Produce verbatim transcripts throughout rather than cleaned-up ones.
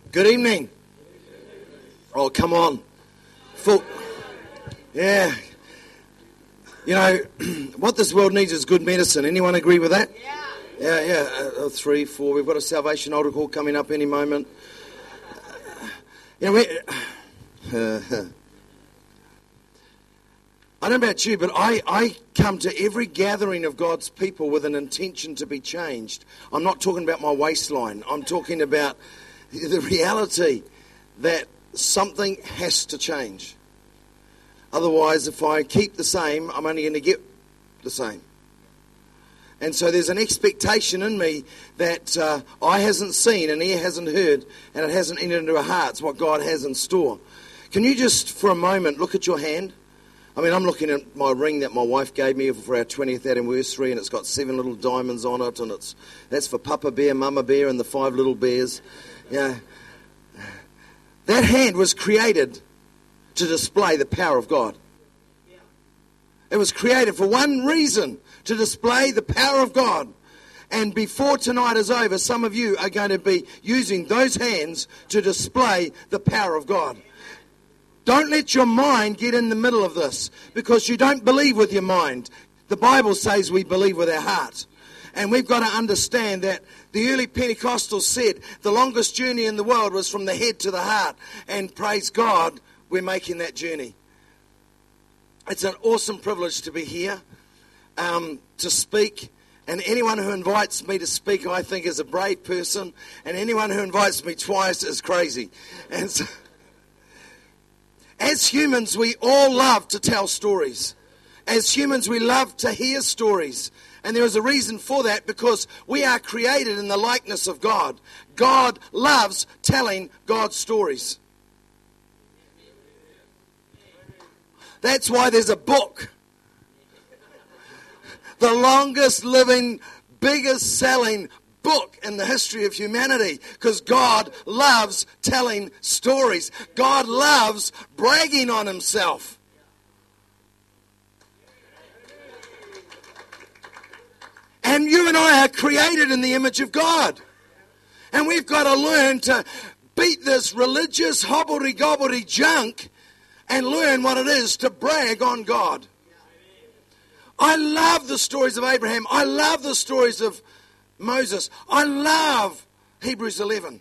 Good evening. Oh, come on. Full. Yeah. You know, what this world needs is good medicine. Anyone agree with that? Yeah. Yeah, yeah. Uh, three, four. We've got a salvation altar call coming up any moment. You know, we, uh, I don't know about you, but I, I come to every gathering of God's people with an intention to be changed. I'm not talking about my waistline. I'm talking about the reality that something has to change. Otherwise, if I keep the same, I'm only going to get the same. And so there's an expectation in me that uh, eye hasn't seen and ear hasn't heard and it hasn't entered into our hearts what God has in store. Can you just, for a moment, look at your hand? I mean, I'm looking at my ring that my wife gave me for our twentieth anniversary, and it's got seven little diamonds on it, and it's that's for Papa Bear, Mama Bear, and the five little bears. Yeah. That hand was created to display the power of God. It was created for one reason, to display the power of God. And before tonight is over, some of you are going to be using those hands to display the power of God. Don't let your mind get in the middle of this, because you don't believe with your mind. The Bible says we believe with our heart. And we've got to understand that the early Pentecostals said the longest journey in the world was from the head to the heart. And praise God, we're making that journey. It's an awesome privilege to be here, um, to speak. And anyone who invites me to speak, I think, is a brave person. And anyone who invites me twice is crazy. And so, as humans, we all love to tell stories. As humans, we love to hear stories. And there is a reason for that, because we are created in the likeness of God. God loves telling God's stories. That's why there's a book. The longest living, biggest selling book in the history of humanity, because God loves telling stories. God loves bragging on himself. And you and I are created in the image of God. And we've got to learn to beat this religious hobbledy-gobbledy junk and learn what it is to brag on God. I love the stories of Abraham. I love the stories of Moses. I love Hebrews eleven.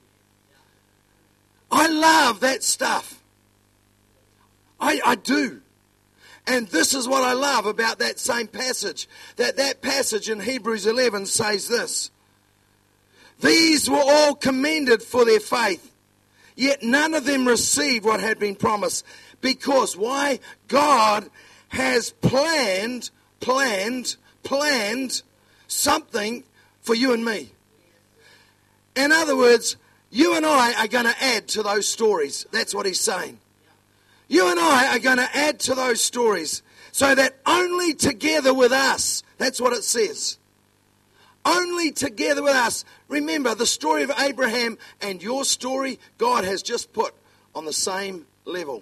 I love that stuff. I, I do. And this is what I love about that same passage. That that passage in Hebrews eleven says this. These were all commended for their faith, yet none of them received what had been promised. Because, why? God has planned, planned, planned something for you and me. In other words, you and I are going to add to those stories. That's what he's saying. You and I are going to add to those stories so that only together with us, that's what it says. Only together with us. Remember, the story of Abraham and your story, God has just put on the same level.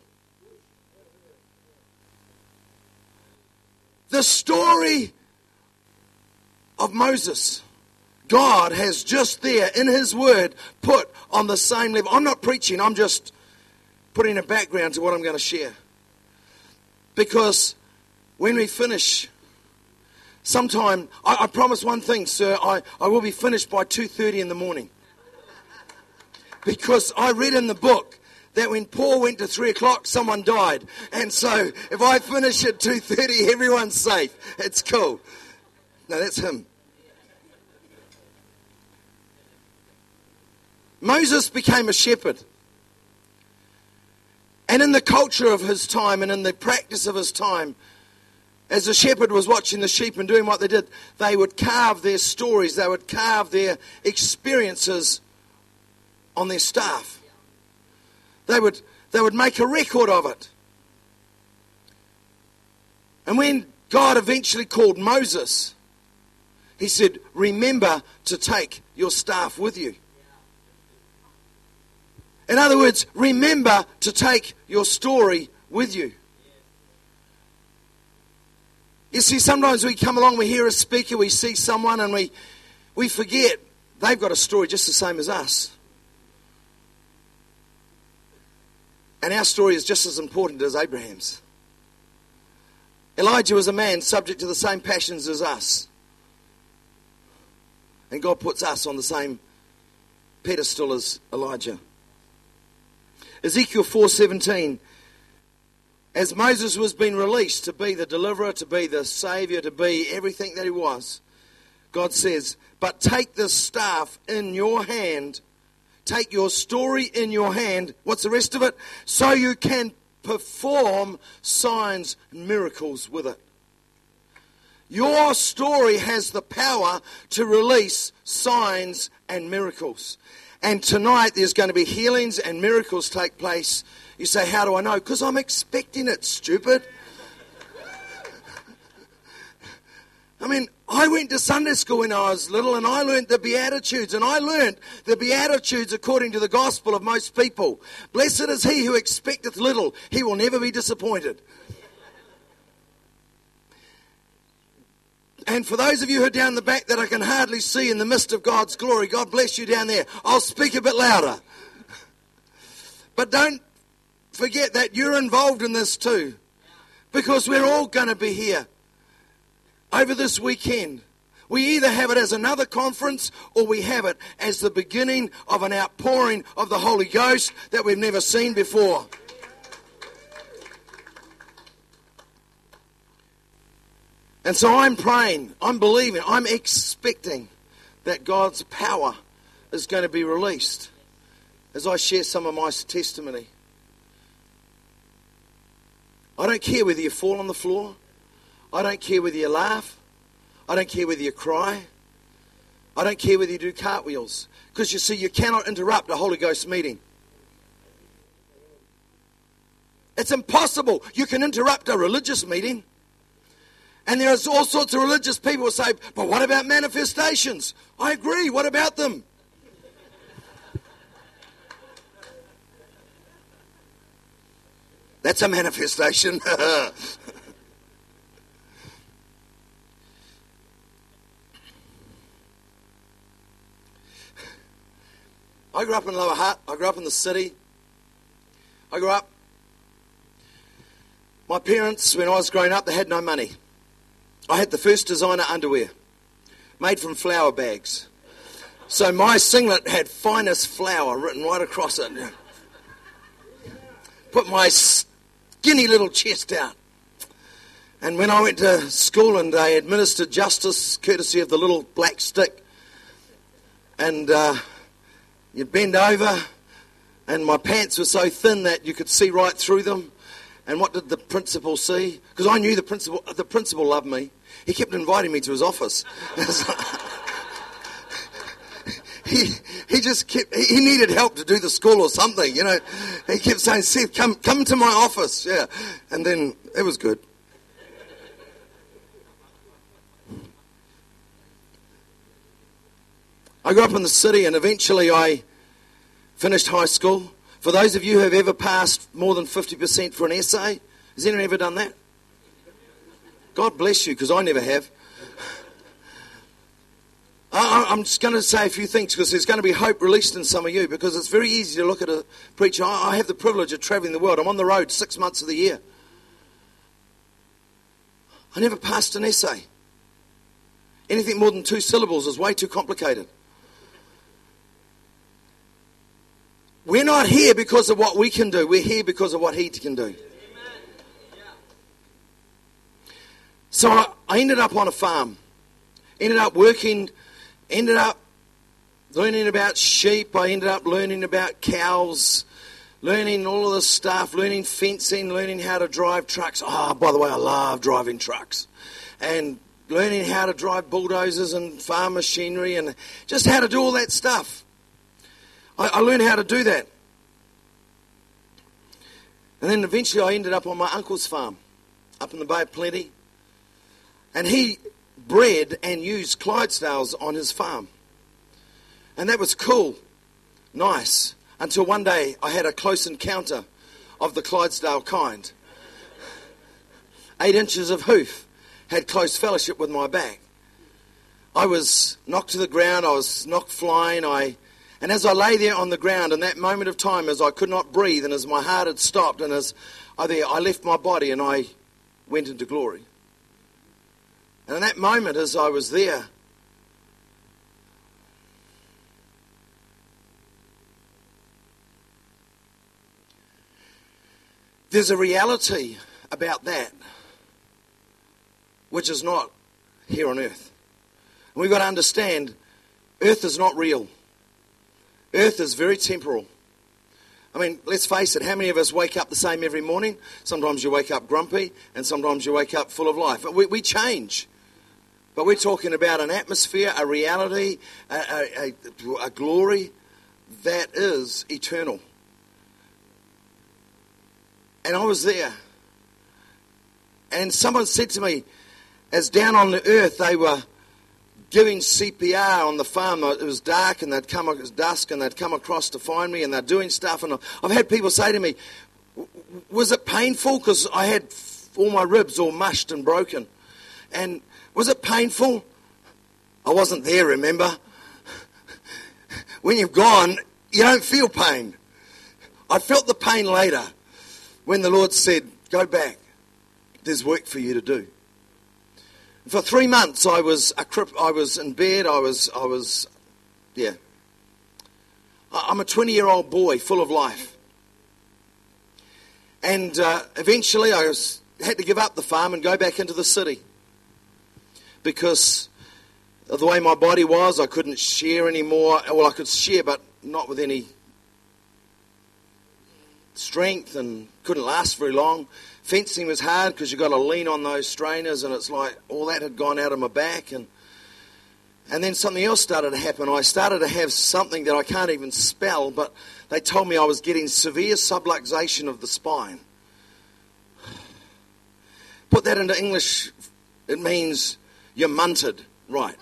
The story of Moses, God has just there in his word put on the same level. I'm not preaching, I'm just putting a background to what I'm going to share. Because when we finish, sometime, I, I promise one thing, sir, I, I will be finished by two thirty in the morning. Because I read in the book that when Paul went to three o'clock, someone died. And so if I finish at two thirty, everyone's safe. It's cool. No, that's him. Moses became a shepherd. And in the culture of his time and in the practice of his time, as the shepherd was watching the sheep and doing what they did, they would carve their stories, they would carve their experiences on their staff. They would, they would make a record of it. And when God eventually called Moses, he said, remember to take your staff with you. In other words, remember to take your story with you. You see, sometimes we come along, we hear a speaker, we see someone, and we, we forget they've got a story just the same as us. And our story is just as important as Abraham's. Elijah was a man subject to the same passions as us. And God puts us on the same pedestal as Elijah. Ezekiel four seventeen. As Moses was being released to be the deliverer, to be the saviour, to be everything that he was, God says, but take this staff in your hand, take your story in your hand, what's the rest of it? So you can perform signs and miracles with it. Your story has the power to release signs and miracles. And tonight there's going to be healings and miracles take place. You say, how do I know? Because I'm expecting it, stupid. I mean, I went to Sunday school when I was little and I learned the Beatitudes. And I learned the Beatitudes according to the gospel of most people. Blessed is he who expecteth little. He will never be disappointed. And for those of you who are down the back that I can hardly see in the mist of God's glory, God bless you down there. I'll speak a bit louder. But don't forget that you're involved in this too. Because we're all going to be here over this weekend. We either have it as another conference or we have it as the beginning of an outpouring of the Holy Ghost that we've never seen before. And so I'm praying, I'm believing, I'm expecting that God's power is going to be released as I share some of my testimony. I don't care whether you fall on the floor. I don't care whether you laugh. I don't care whether you cry. I don't care whether you do cartwheels. Because you see, you cannot interrupt a Holy Ghost meeting. It's impossible. You can interrupt a religious meeting. And there's all sorts of religious people who say, but what about manifestations? I agree, what about them? That's a manifestation. I grew up in Lower Hutt. I grew up in the city. I grew up. My parents, when I was growing up, they had no money. I had the first designer underwear, made from flour bags. So my singlet had finest flour written right across it. Put my skinny little chest out. And when I went to school and they administered justice, courtesy of the little black stick, and uh, you'd bend over, and my pants were so thin that you could see right through them. And what did the principal see? Because I knew the principal, the principal loved me. He kept inviting me to his office. he he just kept, he needed help to do the school or something, you know. He kept saying, Seth, come, come to my office. Yeah. And then it was good. I grew up in the city and eventually I finished high school. For those of you who have ever passed more than fifty percent for an essay, has anyone ever done that? God bless you, because I never have. I, I'm just going to say a few things, because there's going to be hope released in some of you, because it's very easy to look at a preacher. I, I have the privilege of travelling the world. I'm on the road six months of the year. I never passed an essay. Anything more than two syllables is way too complicated. We're not here because of what we can do. We're here because of what He can do. So I, I ended up on a farm. Ended up working. Ended up learning about sheep. I ended up learning about cows. Learning all of this stuff. Learning fencing. Learning how to drive trucks. Oh, by the way, I love driving trucks. And learning how to drive bulldozers and farm machinery. And just how to do all that stuff. I, I learned how to do that. And then eventually I ended up on my uncle's farm, up in the Bay of Plenty. And he bred and used Clydesdales on his farm. And that was cool, nice, until one day I had a close encounter of the Clydesdale kind. Eight inches of hoof, had close fellowship with my back. I was knocked to the ground, I was knocked flying, I... And as I lay there on the ground, in that moment of time, as I could not breathe, and as my heart had stopped, and as I, there, I left my body and I went into glory. And in that moment, as I was there, there's a reality about that which is not here on earth. And we've got to understand, earth is not real. Earth is very temporal. I mean, let's face it, how many of us wake up the same every morning? Sometimes you wake up grumpy, and sometimes you wake up full of life. We, we change. But we're talking about an atmosphere, a reality, a, a, a, a glory that is eternal. And I was there. And someone said to me, as down on the earth they were giving C P R on the farm, it was dark and they'd come, it was dusk and they'd come across to find me and they're doing stuff. And I've had people say to me, was it painful? Because I had all my ribs all mushed and broken. And was it painful? I wasn't there, remember? When you've gone, you don't feel pain. I felt the pain later when the Lord said, go back. There's work for you to do. For three months, I was a crip, I was in bed. I was, I was, yeah. I'm a twenty-year-old boy, full of life, and uh, eventually, I was, had to give up the farm and go back into the city because of the way my body was. I couldn't share anymore. Well, I could share, but not with any strength, and couldn't last very long. Fencing was hard because you've got to lean on those strainers, and it's like all that had gone out of my back. And and then something else started to happen. I started to have something that I can't even spell, but they told me I was getting severe subluxation of the spine. Put that into English, it means you're munted, right?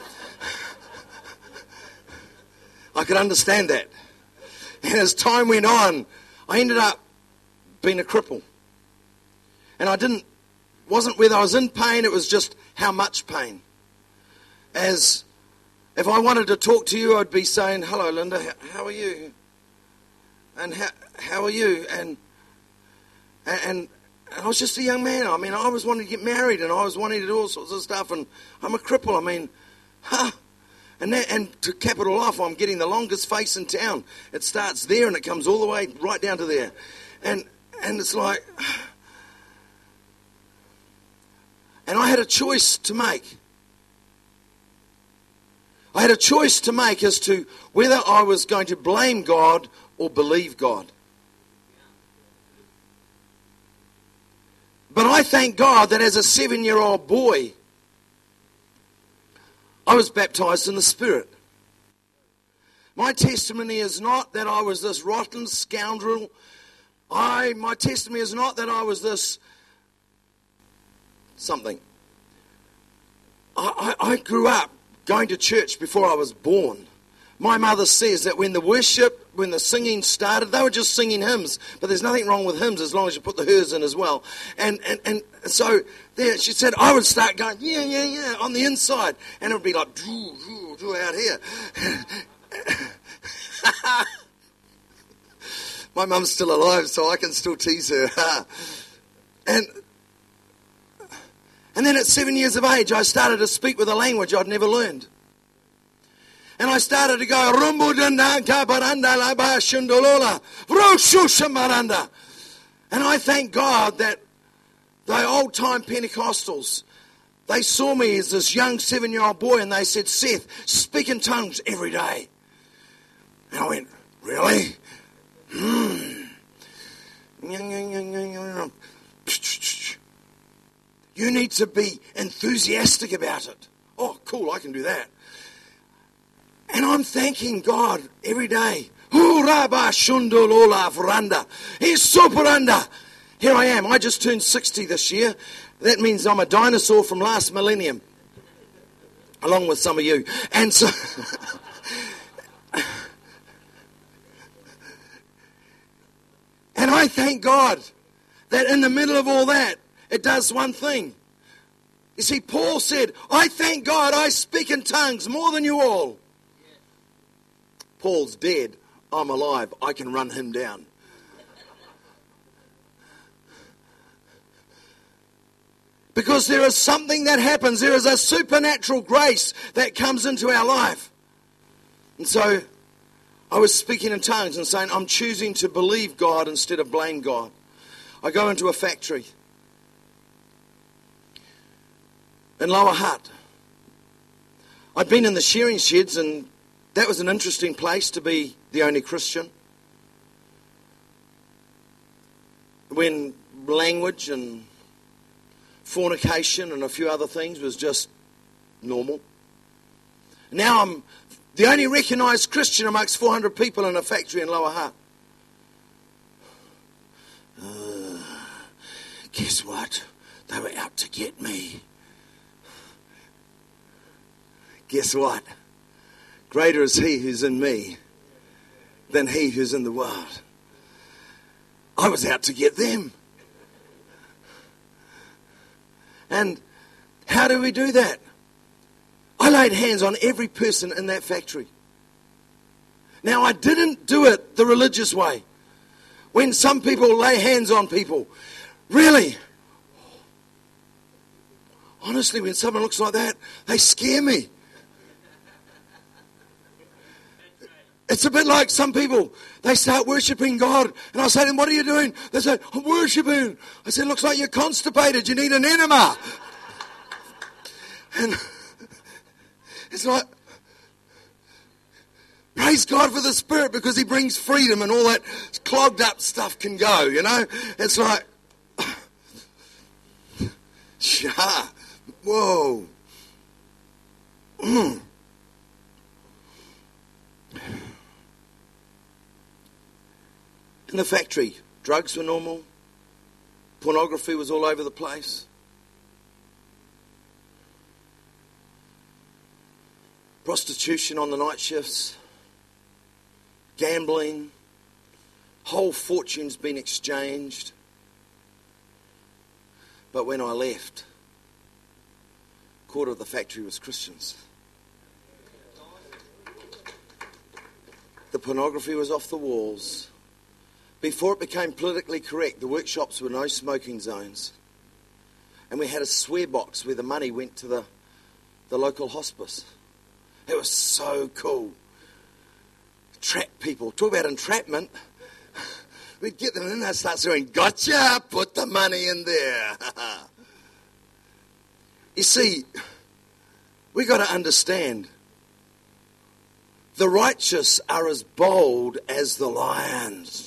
I could understand that. And as time went on, I ended up being a cripple. And I didn't, wasn't whether I was in pain, it was just how much pain. As if I wanted to talk to you, I'd be saying, hello, Linda, how, how are you? And how, how are you? And, and and I was just a young man. I mean, I was wanting to get married, and I was wanting to do all sorts of stuff, and I'm a cripple. I mean, huh? And, that, and to cap it all off, I'm getting the longest face in town. It starts there, and it comes all the way right down to there. And and it's like... And I had a choice to make. I had a choice to make as to whether I was going to blame God or believe God. But I thank God that as a seven-year-old boy, I was baptized in the Spirit. My testimony is not that I was this rotten scoundrel. I, my testimony is not that I was this something. I, I, I grew up going to church before I was born. My mother says that when the worship, when the singing started, they were just singing hymns, but there's nothing wrong with hymns as long as you put the hers in as well. And and, and so there, she said I would start going, yeah, yeah, yeah, on the inside, and it would be like, doo, doo, doo, out here. My mum's still alive, so I can still tease her. and And then at seven years of age, I started to speak with a language I'd never learned. And I started to go, and I thank God that the old-time Pentecostals, they saw me as this young seven-year-old boy, and they said, Seth, speak in tongues every day. And I went, really? Hmm. You need to be enthusiastic about it. Oh, cool, I can do that. And I'm thanking God every day. Here I am. I just turned sixty this year. That means I'm a dinosaur from last millennium, along with some of you. And so... and I thank God that in the middle of all that, it does one thing. You see, Paul said, I thank God I speak in tongues more than you all. Paul's dead, I'm alive, I can run him down. Because there is something that happens. There is a supernatural grace that comes into our life. And so I was speaking in tongues and saying, I'm choosing to believe God instead of blame God. I go into a factory in Lower Hutt. I'd been in the shearing sheds, and that was an interesting place to be the only Christian. When language and fornication and a few other things was just normal. Now I'm the only recognised Christian amongst four hundred people in a factory in Lower Hutt. Uh, guess what? They were out to get me. Guess what? Greater is he who's in me than he who's in the world. I was out to get them. And how do we do that? I laid hands on every person in that factory. Now, I didn't do it the religious way. When some people lay hands on people, really, honestly, when someone looks like that, they scare me. It's a bit like some people, they start worshipping God, and I say to them, what are you doing? They say, I'm worshipping. I said, looks like you're constipated, you need an enema. And it's like, praise God for the Spirit, because he brings freedom, and all that clogged up stuff can go, you know. It's like, yeah, whoa. Mm. In the factory, drugs were normal. Pornography was all over the place. Prostitution on the night shifts. Gambling. Whole fortunes been exchanged. But when I left, a quarter of the factory was Christians. The pornography was off the walls. Before it became politically correct, the workshops were no smoking zones. And we had a swear box where the money went to the, the local hospice. It was so cool. Trap people. Talk about entrapment. We'd get them in, they'd start saying, gotcha, put the money in there. You see, we got to understand, the righteous are as bold as the lions.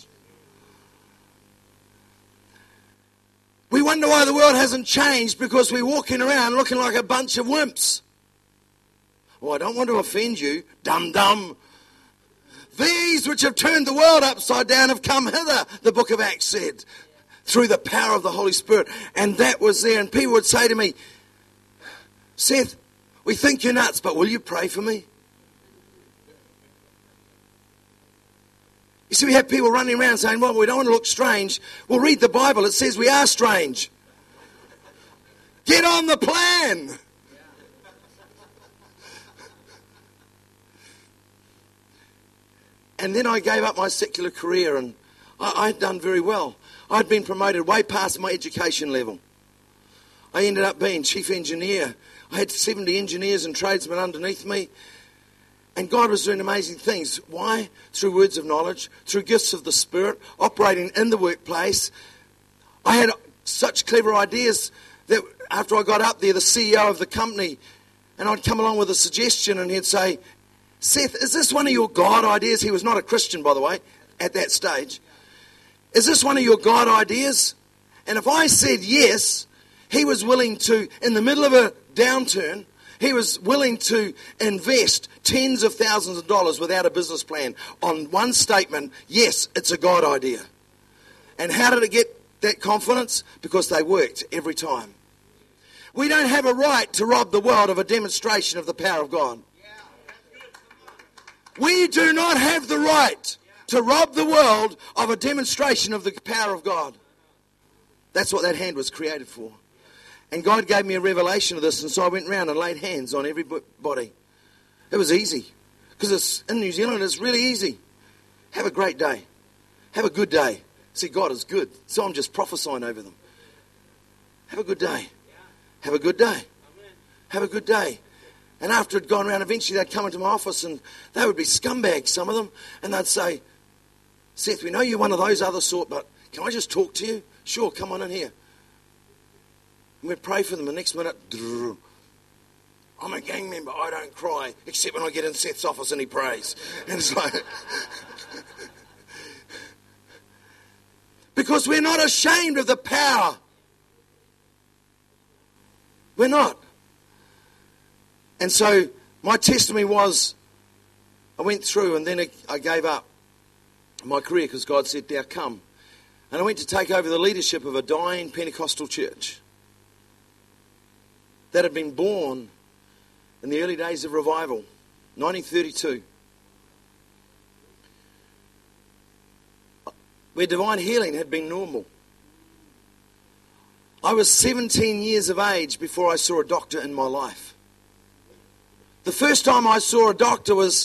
We wonder why the world hasn't changed, because we're walking around looking like a bunch of wimps. Well, I don't want to offend you, dum-dum. These which have turned the world upside down have come hither, the book of Acts said, through the power of the Holy Spirit. And that was there. And people would say to me, Seth, we think you're nuts, but will you pray for me? You see, we have people running around saying, well, we don't want to look strange. Well, read the Bible. It says we are strange. Get on the plan. And then I gave up my secular career, and I, I'd done very well. I'd been promoted way past my education level. I ended up being chief engineer. I had seventy engineers and tradesmen underneath me. And God was doing amazing things. Why? Through words of knowledge, through gifts of the Spirit, operating in the workplace. I had such clever ideas that after I got up there, the C E O of the company, and I'd come along with a suggestion, and he'd say, Seth, is this one of your God ideas? He was not a Christian, by the way, at that stage. Is this one of your God ideas? And if I said yes, he was willing to, in the middle of a downturn, he was willing to invest tens of thousands of dollars without a business plan on one statement, yes, it's a God idea. And how did it get that confidence? Because they worked every time. We don't have a right to rob the world of a demonstration of the power of God. We do not have the right to rob the world of a demonstration of the power of God. That's what that hand was created for. And God gave me a revelation of this, and so I went round and laid hands on everybody. It was easy, Because it's in New Zealand, it's really easy. Have a great day. Have a good day. See, God is good. So I'm just prophesying over them. Have a good day. Have a good day. Have a good day. And after it had gone around, eventually they'd come into my office and they would be scumbags, some of them. And they'd say, Seth, we know you're one of those other sort, but can I just talk to you? Sure, come on in here. And we'd pray for them. The next minute, drrr, I'm a gang member. I don't cry, except when I get in Seth's office and he prays. And it's like... Because we're not ashamed of the power. We're not. And so my testimony was, I went through and then I gave up my career because God said, now come. And I went to take over the leadership of a dying Pentecostal church that had been born in the early days of revival, nineteen thirty-two. Where divine healing had been normal. I was seventeen years of age before I saw a doctor in my life. The first time I saw a doctor was,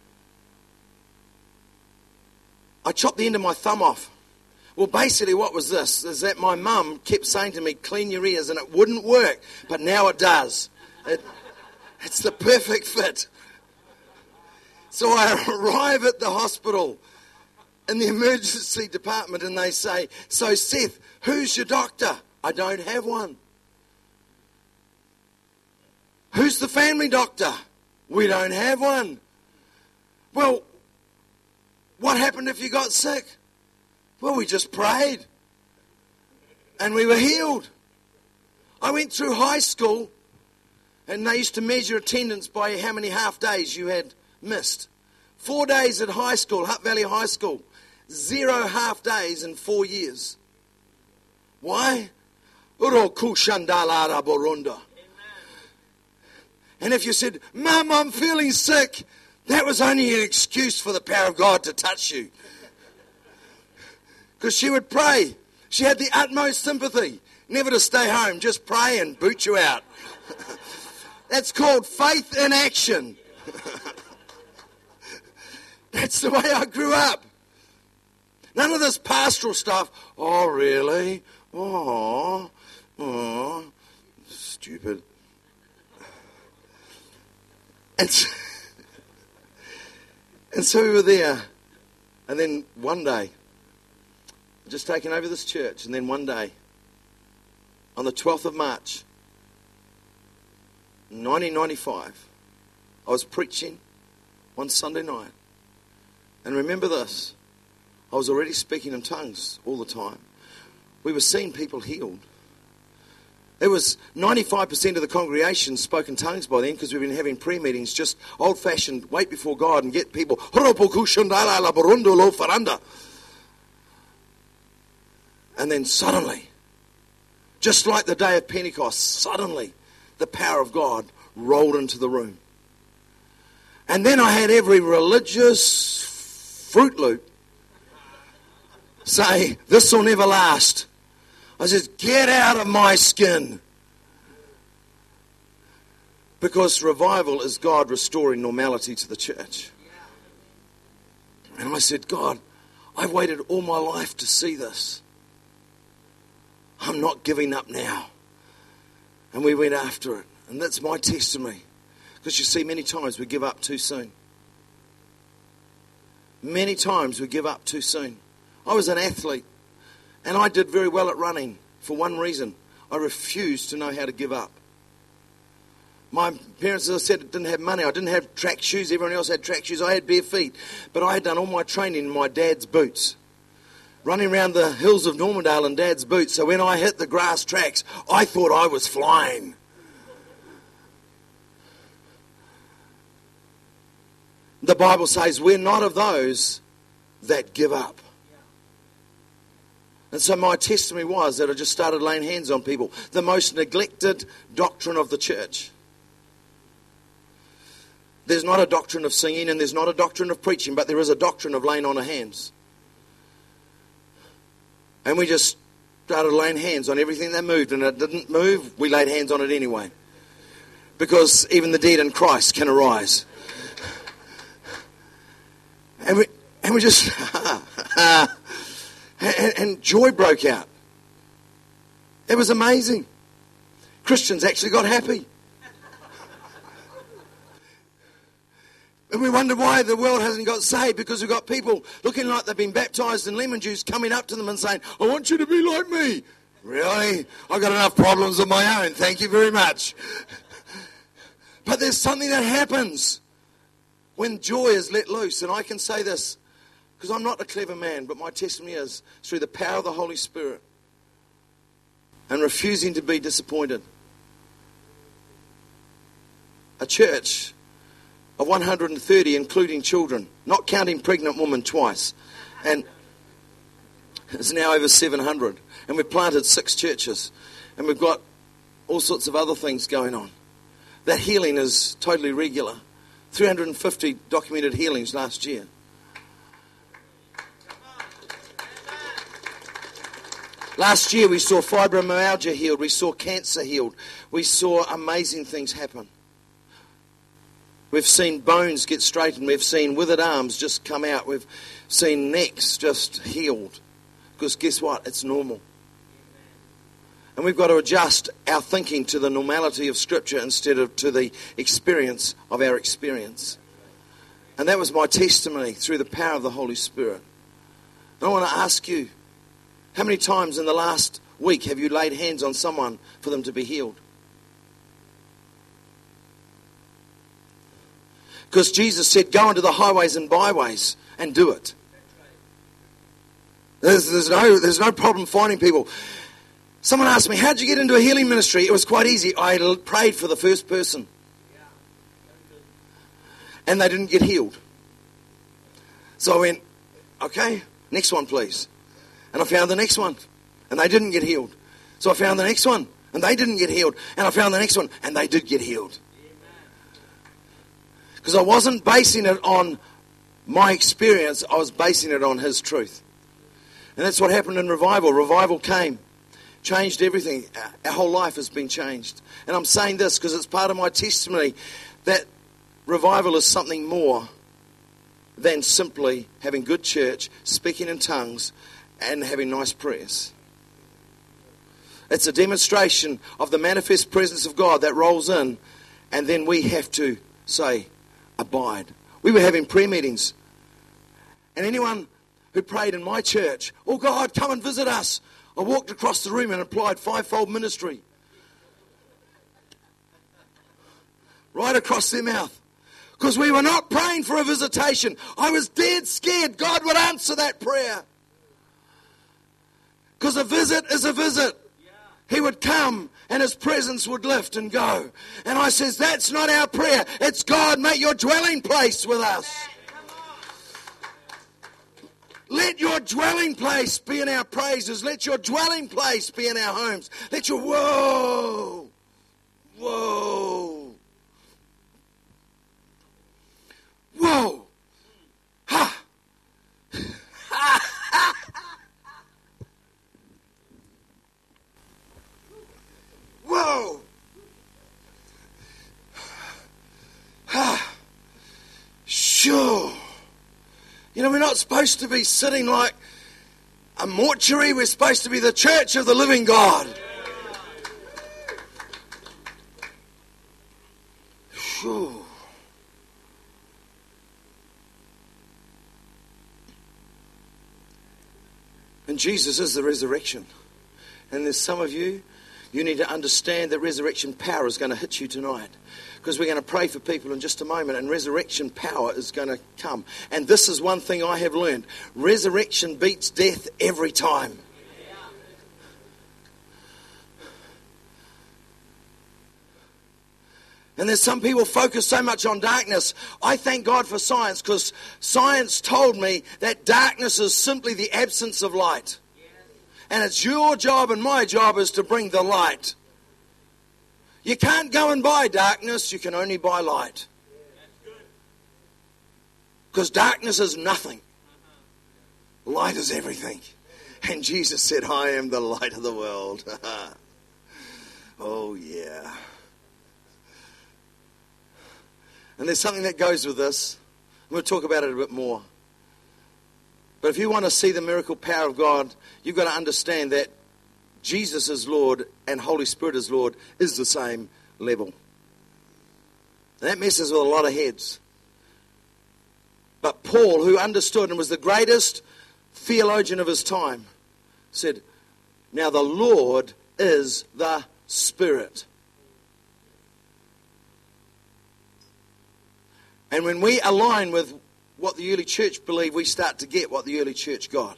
I chopped the end of my thumb off. Well, basically what was this, is that my mum kept saying to me, clean your ears, and it wouldn't work, but now it does. It, it's the perfect fit. So I arrive at the hospital in the emergency department and they say, so Seth, who's your doctor? I don't have one. Who's the family doctor? We don't have one. Well, what happened if you got sick? Well, we just prayed and we were healed. I went through high school and they used to measure attendance by how many half days you had missed. Four days at high school, Hutt Valley High School. Zero half days in four years. Why? And if you said, Mum, I'm feeling sick, that was only an excuse for the power of God to touch you. Because she would pray. She had the utmost sympathy. Never to stay home, just pray and boot you out. That's called faith in action. That's the way I grew up. None of this pastoral stuff. Oh, really? Oh, oh, stupid. And so, and so we were there. And then one day, just taking over this church. And then one day, on the twelfth of March, nineteen ninety-five, I was preaching one Sunday night. And remember this. I was already speaking in tongues all the time. We were seeing people healed. It was ninety-five percent of the congregation spoke in tongues by then because we've been having prayer meetings, just old-fashioned, wait before God and get people. And then suddenly, just like the day of Pentecost, suddenly the power of God rolled into the room. And then I had every religious Fruit Loop say, this will never last. I said, get out of my skin. Because revival is God restoring normality to the church. And I said, God, I've waited all my life to see this. I'm not giving up now. And we went after it. And that's my testimony. Because you see, many times we give up too soon. Many times we give up too soon. I was an athlete, and I did very well at running for one reason. I refused to know how to give up. My parents, as I said, didn't have money. I didn't have track shoes. Everyone else had track shoes. I had bare feet. But I had done all my training in my dad's boots. Running around the hills of Normandale in dad's boots. So when I hit the grass tracks, I thought I was flying. The Bible says we're not of those that give up. And so my testimony was that I just started laying hands on people. The most neglected doctrine of the church. There's not a doctrine of singing and there's not a doctrine of preaching, but there is a doctrine of laying on of hands. And we just started laying hands on everything that moved, and it didn't move, we laid hands on it anyway. Because even the dead in Christ can arise. And we, and we just, and, and joy broke out. It was amazing. Christians actually got happy. And we wonder why the world hasn't got saved, because we've got people looking like they've been baptized in lemon juice coming up to them and saying, I want you to be like me. Really? I've got enough problems of my own. Thank you very much. But there's something that happens when joy is let loose. And I can say this because I'm not a clever man, but my testimony is through the power of the Holy Spirit and refusing to be disappointed. A church of one hundred thirty, including children, not counting pregnant women twice, and it's now over seven hundred. And we've planted six churches, and we've got all sorts of other things going on. That healing is totally regular. three hundred fifty documented healings last year. Last year we saw fibromyalgia healed. We saw cancer healed. We saw amazing things happen. We've seen bones get straightened. We've seen withered arms just come out. We've seen necks just healed. Because guess what? It's normal. And we've got to adjust our thinking to the normality of Scripture instead of to the experience of our experience. And that was my testimony through the power of the Holy Spirit. And I want to ask you, how many times in the last week have you laid hands on someone for them to be healed? Because Jesus said, go into the highways and byways and do it. There's, there's, no, there's no problem finding people. Someone asked me, how'd you get into a healing ministry? It was quite easy. I prayed for the first person. And they didn't get healed. So I went, okay, next one please. And I found the next one. And they didn't get healed. So I found the next one. And they didn't get healed. And I found the next one. And they did get healed. Because I wasn't basing it on my experience. I was basing it on His truth. And that's what happened in revival. Revival came. Changed everything. Our whole life has been changed. And I'm saying this because it's part of my testimony that revival is something more than simply having good church, speaking in tongues, and having nice prayers. It's a demonstration of the manifest presence of God that rolls in, and then we have to say, abide. We were having prayer meetings, and anyone who prayed in my church, oh God, come and visit us. I walked across the room and applied fivefold ministry. Right across their mouth. Because we were not praying for a visitation. I was dead scared God would answer that prayer. Because a visit is a visit. He would come and His presence would lift and go. And I says, that's not our prayer. It's God, make your dwelling place with us. Let your dwelling place be in our praises. Let your dwelling place be in our homes. Let your, whoa, whoa, whoa, ha, whoa, ha, sure. You know, we're not supposed to be sitting like a mortuary. We're supposed to be the church of the living God. Sure. And Jesus is the resurrection. And there's some of you, you need to understand that resurrection power is going to hit you tonight. Because we're going to pray for people in just a moment, and resurrection power is going to come. And this is one thing I have learned. Resurrection beats death every time. And there's some people focus so much on darkness. I thank God for science, because science told me that darkness is simply the absence of light. And it's your job and my job is to bring the light. You can't go and buy darkness, you can only buy light. Because darkness is nothing. Light is everything. And Jesus said, I am the light of the world. Oh yeah. And there's something that goes with this. I'm going to talk about it a bit more. But if you want to see the miracle power of God, you've got to understand that Jesus is Lord and Holy Spirit is Lord is the same level. And that messes with a lot of heads. But Paul, who understood and was the greatest theologian of his time, said, now the Lord is the Spirit. And when we align with what the early church believed, we start to get what the early church got.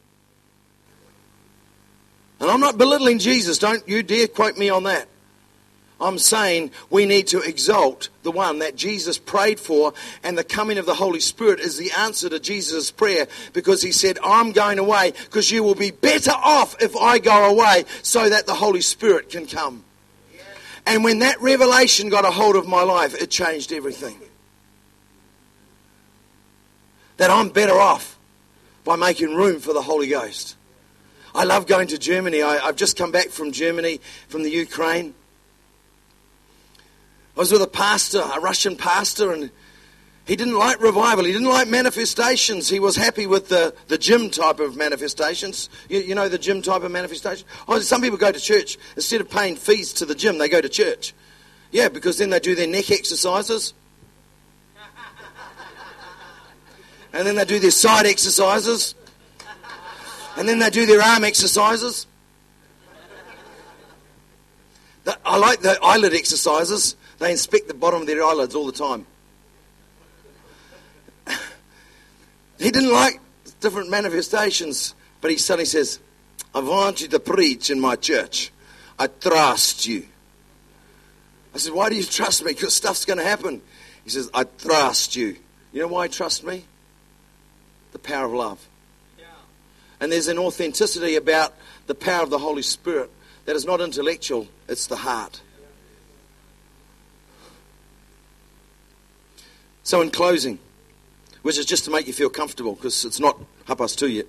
And I'm not belittling Jesus. Don't you dare quote me on that. I'm saying we need to exalt the one that Jesus prayed for, and the coming of the Holy Spirit is the answer to Jesus' prayer, because he said, I'm going away because you will be better off if I go away so that the Holy Spirit can come. Yeah. And when that revelation got a hold of my life, it changed everything. That I'm better off by making room for the Holy Ghost. I love going to Germany. I, I've just come back from Germany, from the Ukraine. I was with a pastor, a Russian pastor, and he didn't like revival. He didn't like manifestations. He was happy with the, the gym type of manifestations. You, you know the gym type of manifestation? Oh, some people go to church. Instead of paying fees to the gym, they go to church. Yeah, because then they do their neck exercises. And then they do their side exercises. And then they do their arm exercises. I like the eyelid exercises. They inspect the bottom of their eyelids all the time. He didn't like different manifestations, but he suddenly says, I want you to preach in my church. I trust you. I said, why do you trust me? Because stuff's going to happen. He says, I trust you. You know why I trust me? The power of love. Yeah. And there's an authenticity about the power of the Holy Spirit that is not intellectual, it's the heart. So in closing, which is just to make you feel comfortable, because it's not half past two yet.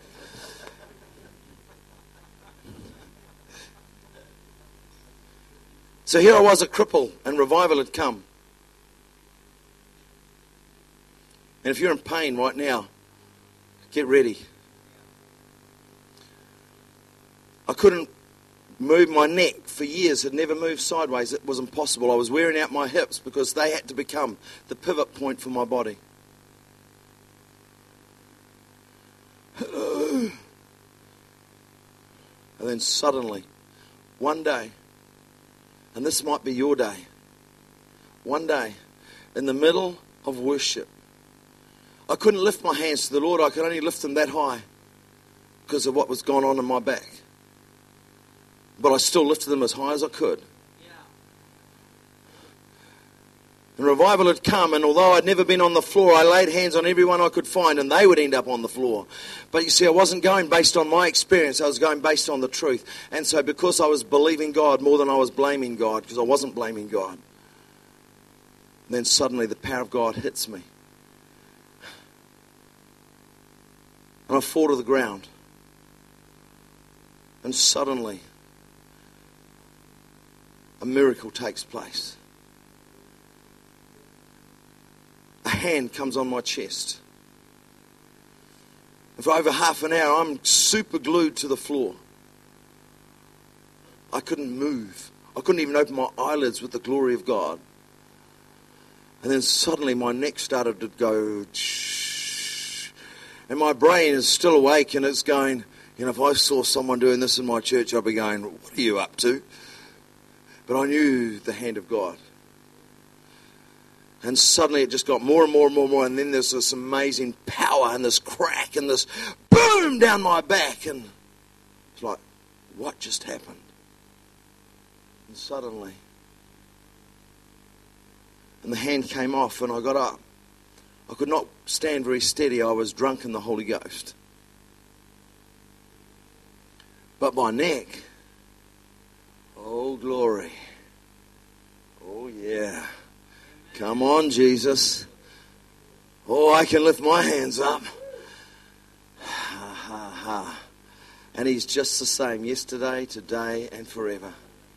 So here I was, a cripple, and revival had come. And if you're in pain right now, get ready. I couldn't move my neck for years, had never moved sideways. It was impossible. I was wearing out my hips because they had to become the pivot point for my body. And then suddenly, one day, and this might be your day, one day, in the middle of worship, I couldn't lift my hands to the Lord. I could only lift them that high because of what was going on in my back. But I still lifted them as high as I could. Yeah. And revival had come, and although I'd never been on the floor, I laid hands on everyone I could find, and they would end up on the floor. But you see, I wasn't going based on my experience. I was going based on the truth. And so because I was believing God more than I was blaming God, because I wasn't blaming God, then suddenly the power of God hits me. And I fall to the ground. And suddenly, a miracle takes place. A hand comes on my chest. And for over half an hour, I'm super glued to the floor. I couldn't move. I couldn't even open my eyelids with the glory of God. And then suddenly my neck started to go, and my brain is still awake, and it's going, you know, if I saw someone doing this in my church, I'd be going, what are you up to? But I knew the hand of God. And suddenly it just got more and more and more and more. And then there's this amazing power and this crack and this boom down my back. And it's like, what just happened? And suddenly, and the hand came off and I got up. I could not stand very steady. I was drunk in the Holy Ghost. But my neck, oh, glory. Oh, yeah. Come on, Jesus. Oh, I can lift my hands up. Ha, ha, ha. And he's just the same yesterday, today, and forever.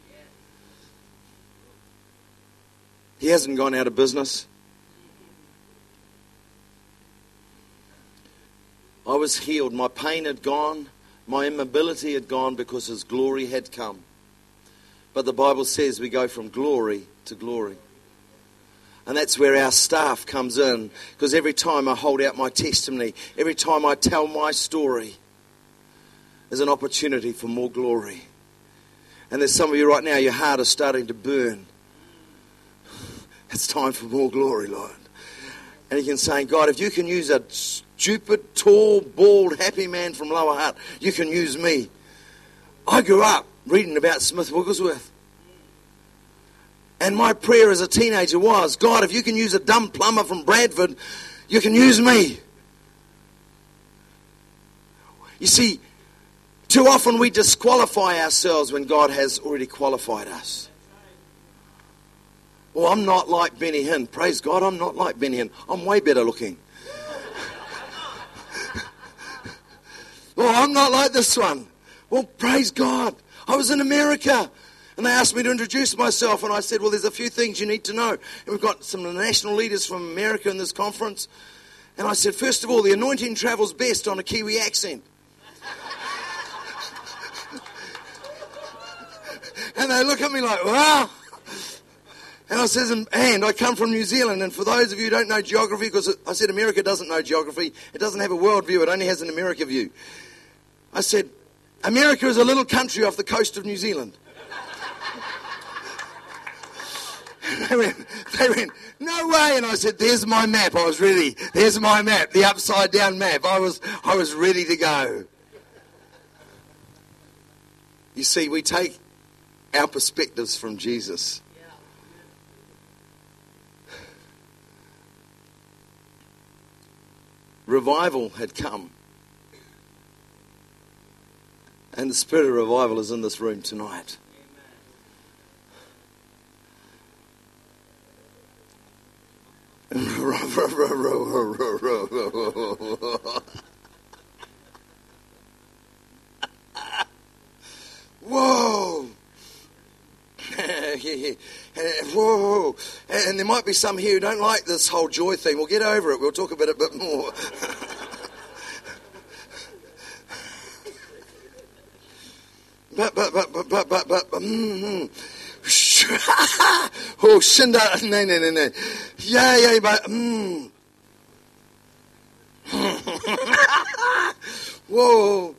He hasn't gone out of business. I was healed. My pain had gone. My immobility had gone because His glory had come. But the Bible says we go from glory to glory. And that's where our staff comes in. Because every time I hold out my testimony, every time I tell my story, there's an opportunity for more glory. And there's some of you right now, your heart is starting to burn. It's time for more glory, Lord. And you can say, God, if you can use a stupid, tall, bald, happy man from Lower Hutt, you can use me. I grew up reading about Smith Wigglesworth. And my prayer as a teenager was, God, if you can use a dumb plumber from Bradford, you can use me. You see, too often we disqualify ourselves when God has already qualified us. Well, I'm not like Benny Hinn. Praise God, I'm not like Benny Hinn. I'm way better looking. Well, I'm not like this one. Well, praise God. I was in America. And they asked me to introduce myself. And I said, well, there's a few things you need to know. And we've got some national leaders from America in this conference. And I said, first of all, the anointing travels best on a Kiwi accent. And they look at me like, wow. And I says, and I come from New Zealand, and for those of you who don't know geography, because I said America doesn't know geography, it doesn't have a world view, it only has an America view. I said, America is a little country off the coast of New Zealand. And they went, they went, no way. And I said, there's my map. I was ready. There's my map, the upside down map. I was, I was ready to go. You see, we take our perspectives from Jesus. Revival had come. And the spirit of revival is in this room tonight. Whoa. Whoa. And there might be some here who don't like this whole joy thing. We'll get over it. We'll talk about it a bit more. but, but, but, but, but, but, but, mm-hmm. Oh, shinda, no, no, no, no. Yeah, yeah, but, mm. Whoa.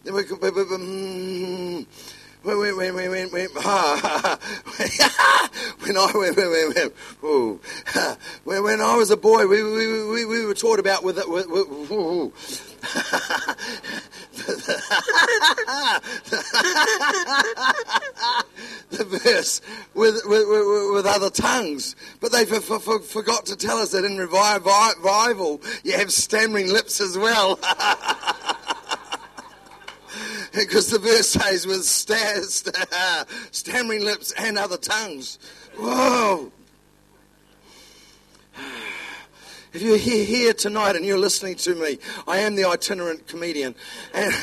Mm. When, when, when, when, when, when, ah, when I when, when, when, when, oh, when, when I was a boy, we we we, we were taught about with it. With, with, oh. The verse with, with with with other tongues, but they f- f- f- forgot to tell us that in revival you have stammering lips as well. Because the verse says with st- st- stammering lips and other tongues. Whoa. If you're here, here tonight and you're listening to me, I am the itinerant comedian. And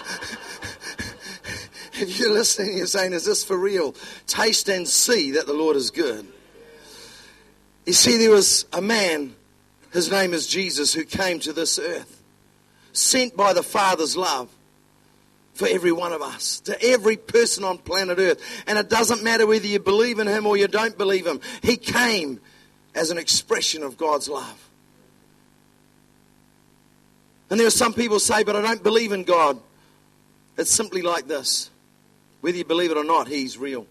if you're listening and you're saying, is this for real? Taste and see that the Lord is good. You see, there was a man, his name is Jesus, who came to this earth, sent by the Father's love. For every one of us, to every person on planet Earth. And it doesn't matter whether you believe in Him or you don't believe Him. He came as an expression of God's love. And there are some people say, but I don't believe in God. It's simply like this. Whether you believe it or not, He's real.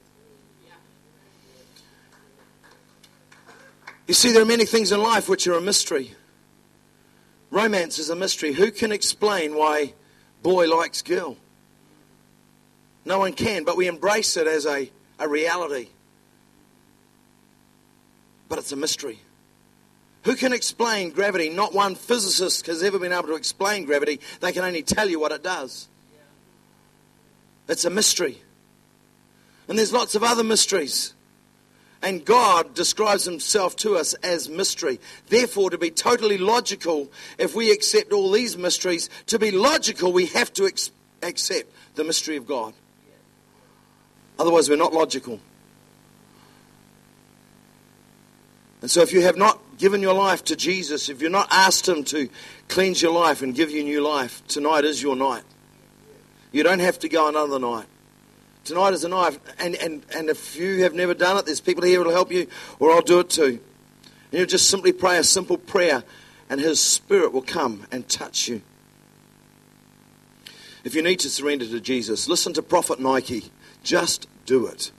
You see, there are many things in life which are a mystery. Romance is a mystery. Who can explain why boy likes girl? No one can, but we embrace it as a, a reality. But it's a mystery. Who can explain gravity? Not one physicist has ever been able to explain gravity. They can only tell you what it does. It's a mystery. And there's lots of other mysteries. And God describes Himself to us as mystery. Therefore, to be totally logical, if we accept all these mysteries, to be logical, we have to ex- accept the mystery of God. Otherwise, we're not logical. And so if you have not given your life to Jesus, if you've not asked him to cleanse your life and give you new life, tonight is your night. You don't have to go another night. Tonight is a night. And, and, and if you have never done it, there's people here who will help you, or I'll do it too. And you'll just simply pray a simple prayer, and his Spirit will come and touch you. If you need to surrender to Jesus, listen to Prophet Nike. Just do it.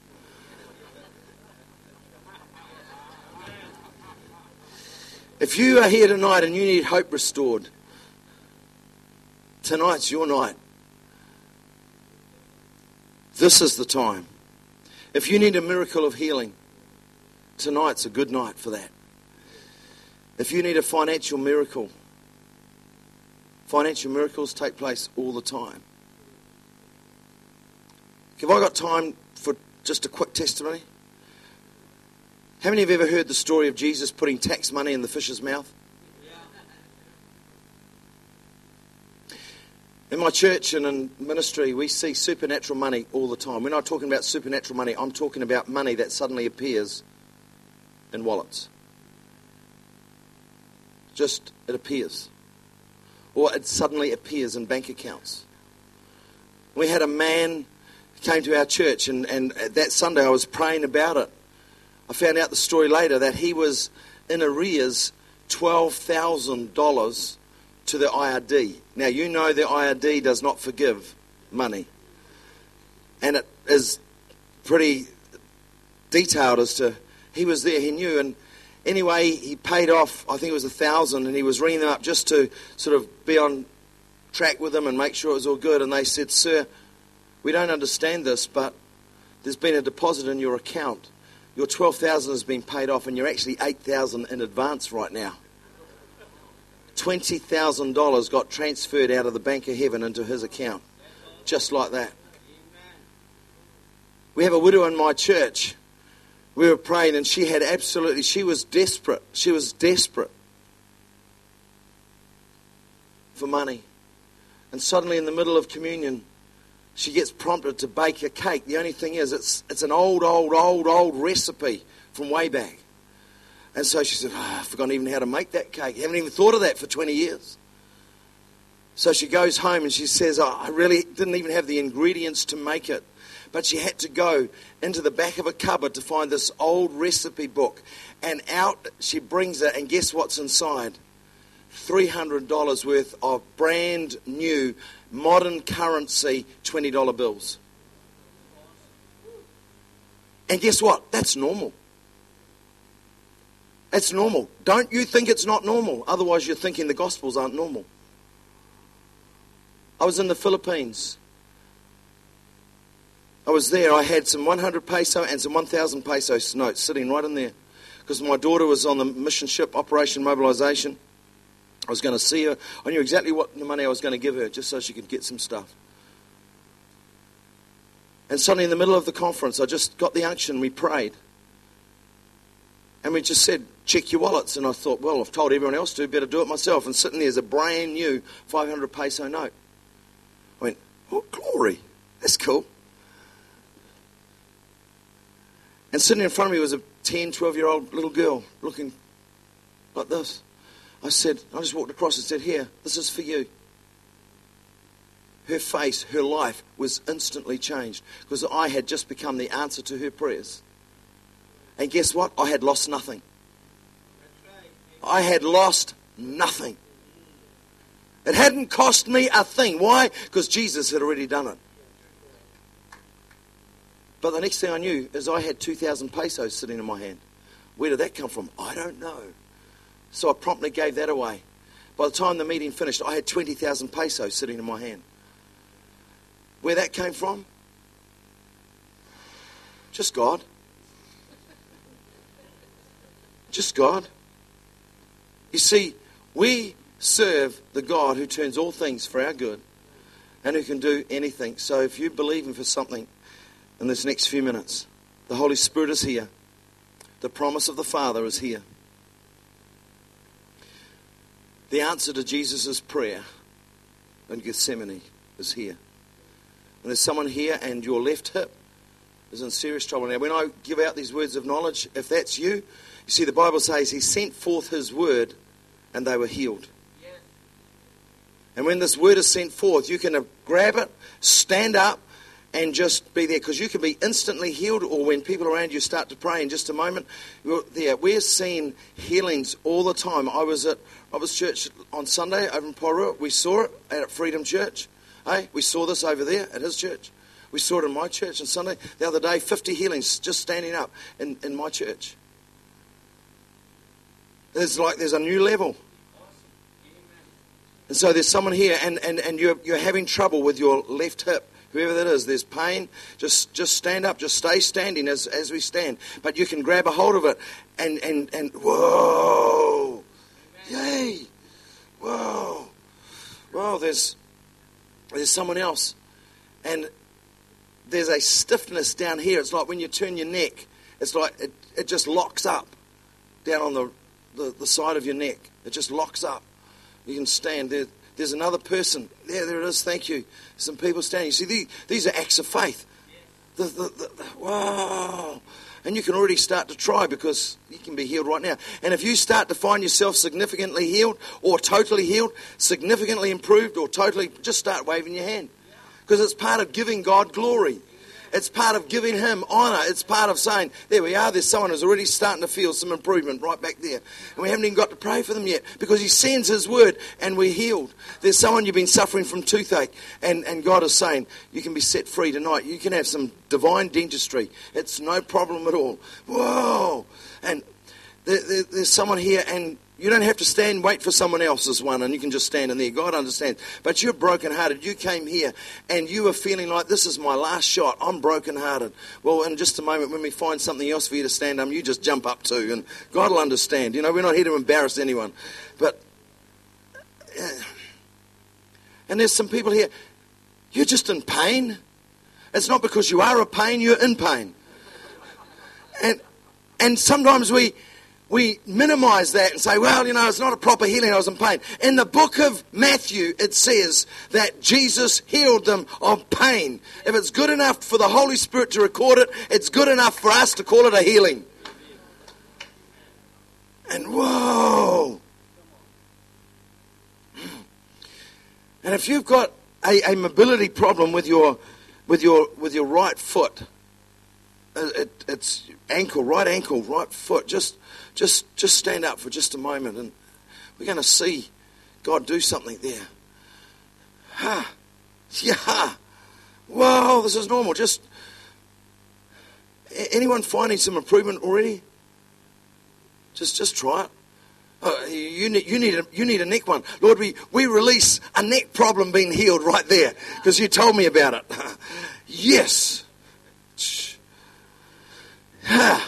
If you are here tonight and you need hope restored, tonight's your night. This is the time. If you need a miracle of healing, tonight's a good night for that. If you need a financial miracle, financial miracles take place all the time. Have I got time for just a quick testimony? How many have ever heard the story of Jesus putting tax money in the fish's mouth? In my church and in ministry, we see supernatural money all the time. We're not talking about supernatural money. I'm talking about money that suddenly appears in wallets. Just, it appears. Or it suddenly appears in bank accounts. We had a man who came to our church, and, and that Sunday I was praying about it. I found out the story later that he was in arrears twelve thousand dollars to the I R D. Now, you know the I R D does not forgive money. And it is pretty detailed as to, he was there, he knew. And anyway, he paid off, I think it was a thousand, and he was ringing them up just to sort of be on track with them and make sure it was all good. And they said, "Sir, we don't understand this, but there's been a deposit in your account. Your twelve thousand has been paid off, and you're actually eight thousand in advance right now." twenty thousand dollars got transferred out of the Bank of Heaven into his account. Just like that. We have a widow in my church. We were praying, and she had absolutely, she was desperate. She was desperate for money. And suddenly in the middle of communion, she gets prompted to bake a cake. The only thing is, it's it's an old, old, old, old recipe from way back. And so she said, oh, I've forgotten even how to make that cake. I haven't even thought of that for twenty years. So she goes home and she says, oh, I really didn't even have the ingredients to make it. But she had to go into the back of a cupboard to find this old recipe book. And out she brings it, and guess what's inside? three hundred dollars worth of brand new, modern currency, twenty dollar bills. And guess what? That's normal. It's normal. Don't you think it's not normal? Otherwise you're thinking the Gospels aren't normal. I was in the Philippines. I was there. I had some one hundred peso and some one thousand peso notes sitting right in there. Because my daughter was on the mission ship, Operation Mobilization. I was going to see her. I knew exactly what the money I was going to give her just so she could get some stuff. And suddenly in the middle of the conference, I just got the unction. We prayed. And we just said, check your wallets. And I thought, well, I've told everyone else to, better do it myself. And sitting there is a brand new five hundred peso note. I went, oh, glory. That's cool. And sitting in front of me was a ten, twelve-year-old little girl looking like this. I said, I just walked across and said, here, this is for you. Her face, her life was instantly changed because I had just become the answer to her prayers. And guess what? I had lost nothing. I had lost nothing. It hadn't cost me a thing. Why? Because Jesus had already done it. But the next thing I knew is I had two thousand pesos sitting in my hand. Where did that come from? I don't know. So I promptly gave that away. By the time the meeting finished, I had twenty thousand pesos sitting in my hand. Where that came from? Just God. Just God. You see, we serve the God who turns all things for our good and who can do anything. So if you believe Him for something in this next few minutes, the Holy Spirit is here. The promise of the Father is here. The answer to Jesus' prayer in Gethsemane is here. And there's someone here and your left hip is in serious trouble. Now, when I give out these words of knowledge, if that's you, You see, the Bible says he sent forth his word and they were healed. And when this word is sent forth, you can grab it, stand up, and just be there. Because you can be instantly healed, or when people around you start to pray in just a moment, you're there. We're seeing healings all the time. I was at Robert's Church on Sunday over in Porua. We saw it at Freedom Church. Hey, we saw this over there at his church. We saw it in my church on Sunday. The other day, fifty healings just standing up in, in my church. There's like there's a new level. And so there's someone here, and, and, and you're, you're having trouble with your left hip. Whoever that is, there's pain. Just just stand up. Just stay standing as, as we stand. But you can grab a hold of it. And, and, and whoa. Yay. Whoa. Whoa, there's, there's someone else. And there's a stiffness down here. It's like when you turn your neck. It's like it, it just locks up down on the, the, the side of your neck. It just locks up. You can stand there. There's another person. There, there it is. Thank you. Some people standing. You see, these, these are acts of faith. The, the, the, the, wow. And you can already start to try, because you can be healed right now. And if you start to find yourself significantly healed or totally healed, significantly improved or totally, just start waving your hand. Because it's part of giving God glory. It's part of giving him honour. It's part of saying, there we are, there's someone who's already starting to feel some improvement right back there. And we haven't even got to pray for them yet, because he sends his word and we're healed. There's someone, you've been suffering from toothache, and, and God is saying, you can be set free tonight. You can have some divine dentistry. It's no problem at all. Whoa! And there, there, there's someone here, and you don't have to stand and wait for someone else's one, and you can just stand in there. God understands. But you're brokenhearted. You came here and you were feeling like, this is my last shot. I'm brokenhearted. Well, in just a moment, when we find something else for you to stand on, you just jump up too, and God will understand. You know, we're not here to embarrass anyone. But, uh, and there's some people here, you're just in pain. It's not because you are in pain, you're in pain. And, and sometimes we... We minimize that and say, well, you know, it's not a proper healing, I was in pain. In the book of Matthew, it says that Jesus healed them of pain. If it's good enough for the Holy Spirit to record it, it's good enough for us to call it a healing. And whoa. And if you've got a, a mobility problem with your with your with your right foot, it, it's ankle, right ankle, right foot, just Just just stand up for just a moment, and we're going to see God do something there. Ha. Yeah. Whoa, this is normal. Just, anyone finding some improvement already? Just just try it. Oh, you need you need a, you need a neck one. Lord, we, we release a neck problem being healed right there, because you told me about it. Yes. Ha.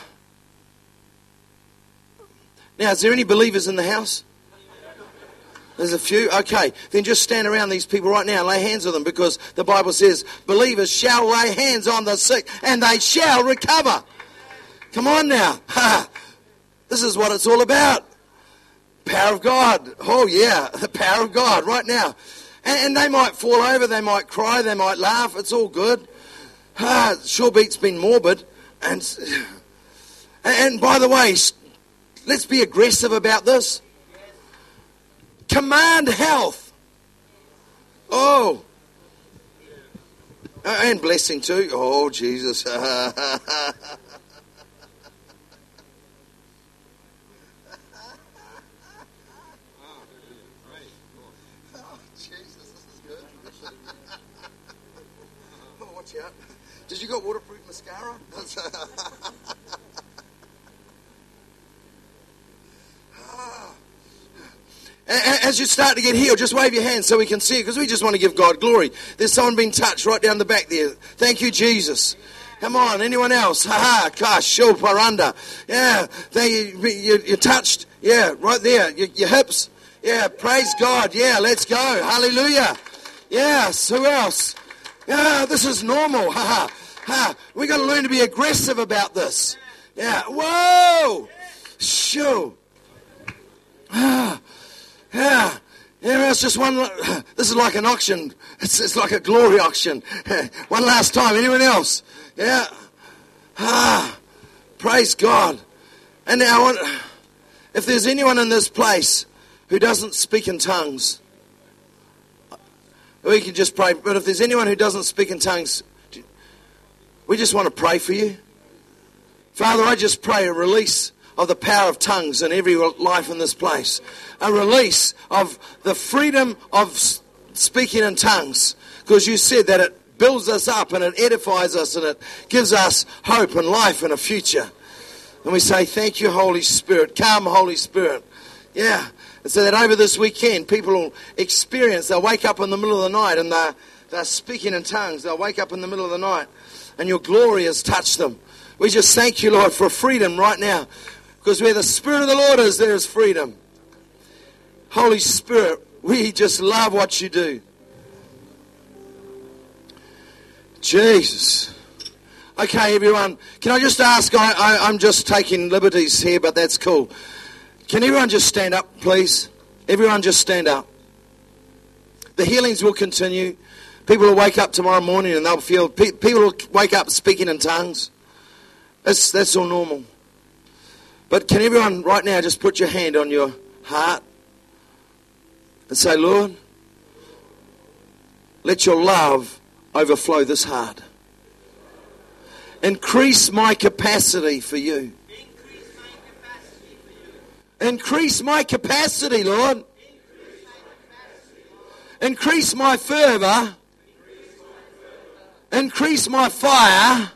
Now, is there any believers in the house? There's a few? Okay. Then just stand around these people right now and lay hands on them, because the Bible says, believers shall lay hands on the sick and they shall recover. Come on now. Ha. This is what it's all about. Power of God. Oh, yeah. The power of God right now. And, and they might fall over. They might cry. They might laugh. It's all good. Ha. Sure beats being morbid. And, and by the way, let's be aggressive about this. Command health. Oh. And blessing too. Oh, Jesus. Oh, Jesus, this is good. Oh, watch out. Did you got waterproof mascara? As you start to get healed, just wave your hands so we can see it, because we just want to give God glory. There's someone being touched right down the back there. Thank you, Jesus. Come on, anyone else? Ha ha, gosh, show paranda. Yeah, they, you, you, you're touched. Yeah, right there. Your, your hips. Yeah, praise God. Yeah, let's go. Hallelujah. Yes, who else? Yeah, this is normal. Ha ha. Ha. We've got to learn to be aggressive about this. Yeah, whoa. Shoo. Ah. Yeah, yeah, it's just one. This is like an auction. It's, it's like a glory auction. One last time. Anyone else? Yeah. Ah, praise God. And now, I want, if there's anyone in this place who doesn't speak in tongues, we can just pray. But if there's anyone who doesn't speak in tongues, we just want to pray for you. Father, I just pray a release of the power of tongues in every life in this place. A release of the freedom of speaking in tongues. Because you said that it builds us up and it edifies us and it gives us hope and life and a future. And we say, thank you, Holy Spirit. Come, Holy Spirit. Yeah. And so that over this weekend, people will experience, they'll wake up in the middle of the night and they're, they're speaking in tongues. They'll wake up in the middle of the night and your glory has touched them. We just thank you, Lord, for freedom right now. Because where the Spirit of the Lord is, there is freedom. Holy Spirit, we just love what you do. Jesus. Okay, everyone. Can I just ask, I, I, I'm just taking liberties here, but that's cool. Can everyone just stand up, please? Everyone just stand up. The healings will continue. People will wake up tomorrow morning and they'll feel, pe- people will wake up speaking in tongues. That's, that's all normal. But can everyone right now just put your hand on your heart and say, Lord, let your love overflow this heart. Increase my capacity for you. Increase my capacity, Lord. Increase my fervor. Increase my fire.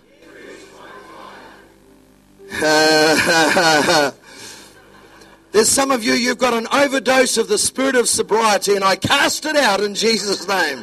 There's some of you, you've got an overdose of the spirit of sobriety, and I cast it out in Jesus' name.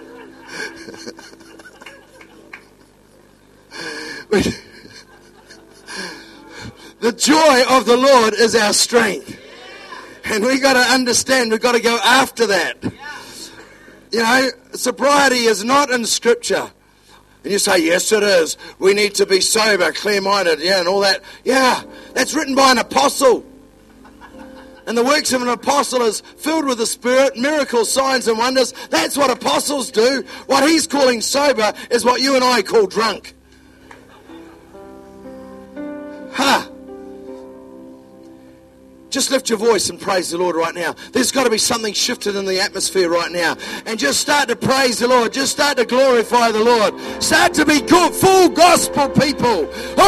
The joy of the Lord is our strength. And we've got to understand, we've got to go after that. You know, sobriety is not in Scripture. And you say, yes, it is. We need to be sober, clear-minded, yeah, and all that. Yeah, that's written by an apostle. And the works of an apostle is filled with the Spirit, miracles, signs, and wonders. That's what apostles do. What he's calling sober is what you and I call drunk. Ha! Just lift your voice and praise the Lord right now. There's got to be something shifted in the atmosphere right now. And just start to praise the Lord. Just start to glorify the Lord. Start to be good, full gospel people.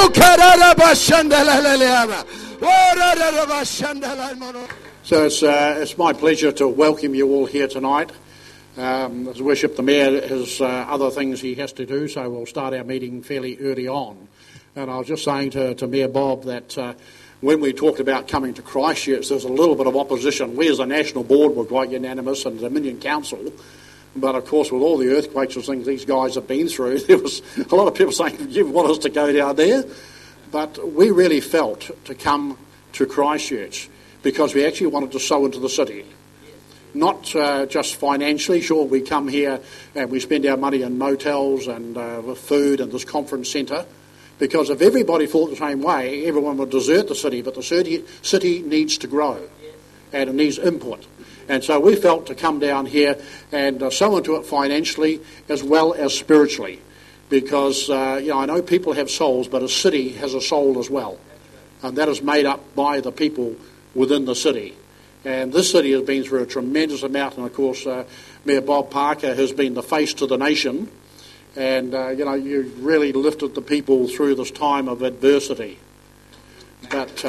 So it's, uh, it's my pleasure to welcome you all here tonight. Um, as worship, the Mayor has uh, other things he has to do, so we'll start our meeting fairly early on. And I was just saying to, to Mayor Bob that uh, when we talked about coming to Christchurch, there was a little bit of opposition. We as a national board were quite unanimous, and the Dominion Council. But of course, with all the earthquakes and things these guys have been through, there was a lot of people saying, you want us to go down there? But we really felt to come to Christchurch because we actually wanted to sow into the city. Not uh, just financially. Sure, we come here and we spend our money in motels and uh, with food and this conference centre. Because if everybody thought the same way, everyone would desert the city. But the city, city needs to grow and it needs input. And so we felt to come down here and uh, sow into it financially as well as spiritually. Because, uh, you know, I know people have souls, but a city has a soul as well. And that is made up by the people within the city. And this city has been through a tremendous amount. And, of course, uh, Mayor Bob Parker has been the face to the nation. And, uh, you know, you really lifted the people through this time of adversity. But... Uh,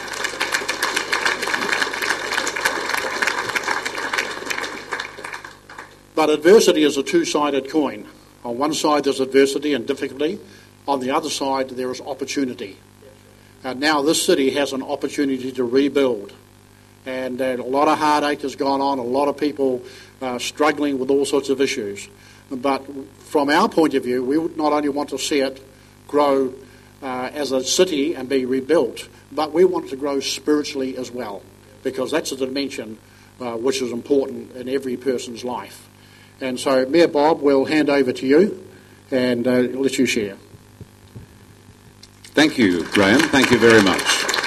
but adversity is a two-sided coin. On one side there's adversity and difficulty. On the other side there is opportunity. And now this city has an opportunity to rebuild. And uh, a lot of heartache has gone on, a lot of people uh, struggling with all sorts of issues. But from our point of view, we would not only want to see it grow uh, as a city and be rebuilt, but we want it to grow spiritually as well, because that's a dimension uh, which is important in every person's life. And so, Mayor Bob, we'll hand over to you and uh, let you share. Thank you, Graham. Thank you very much.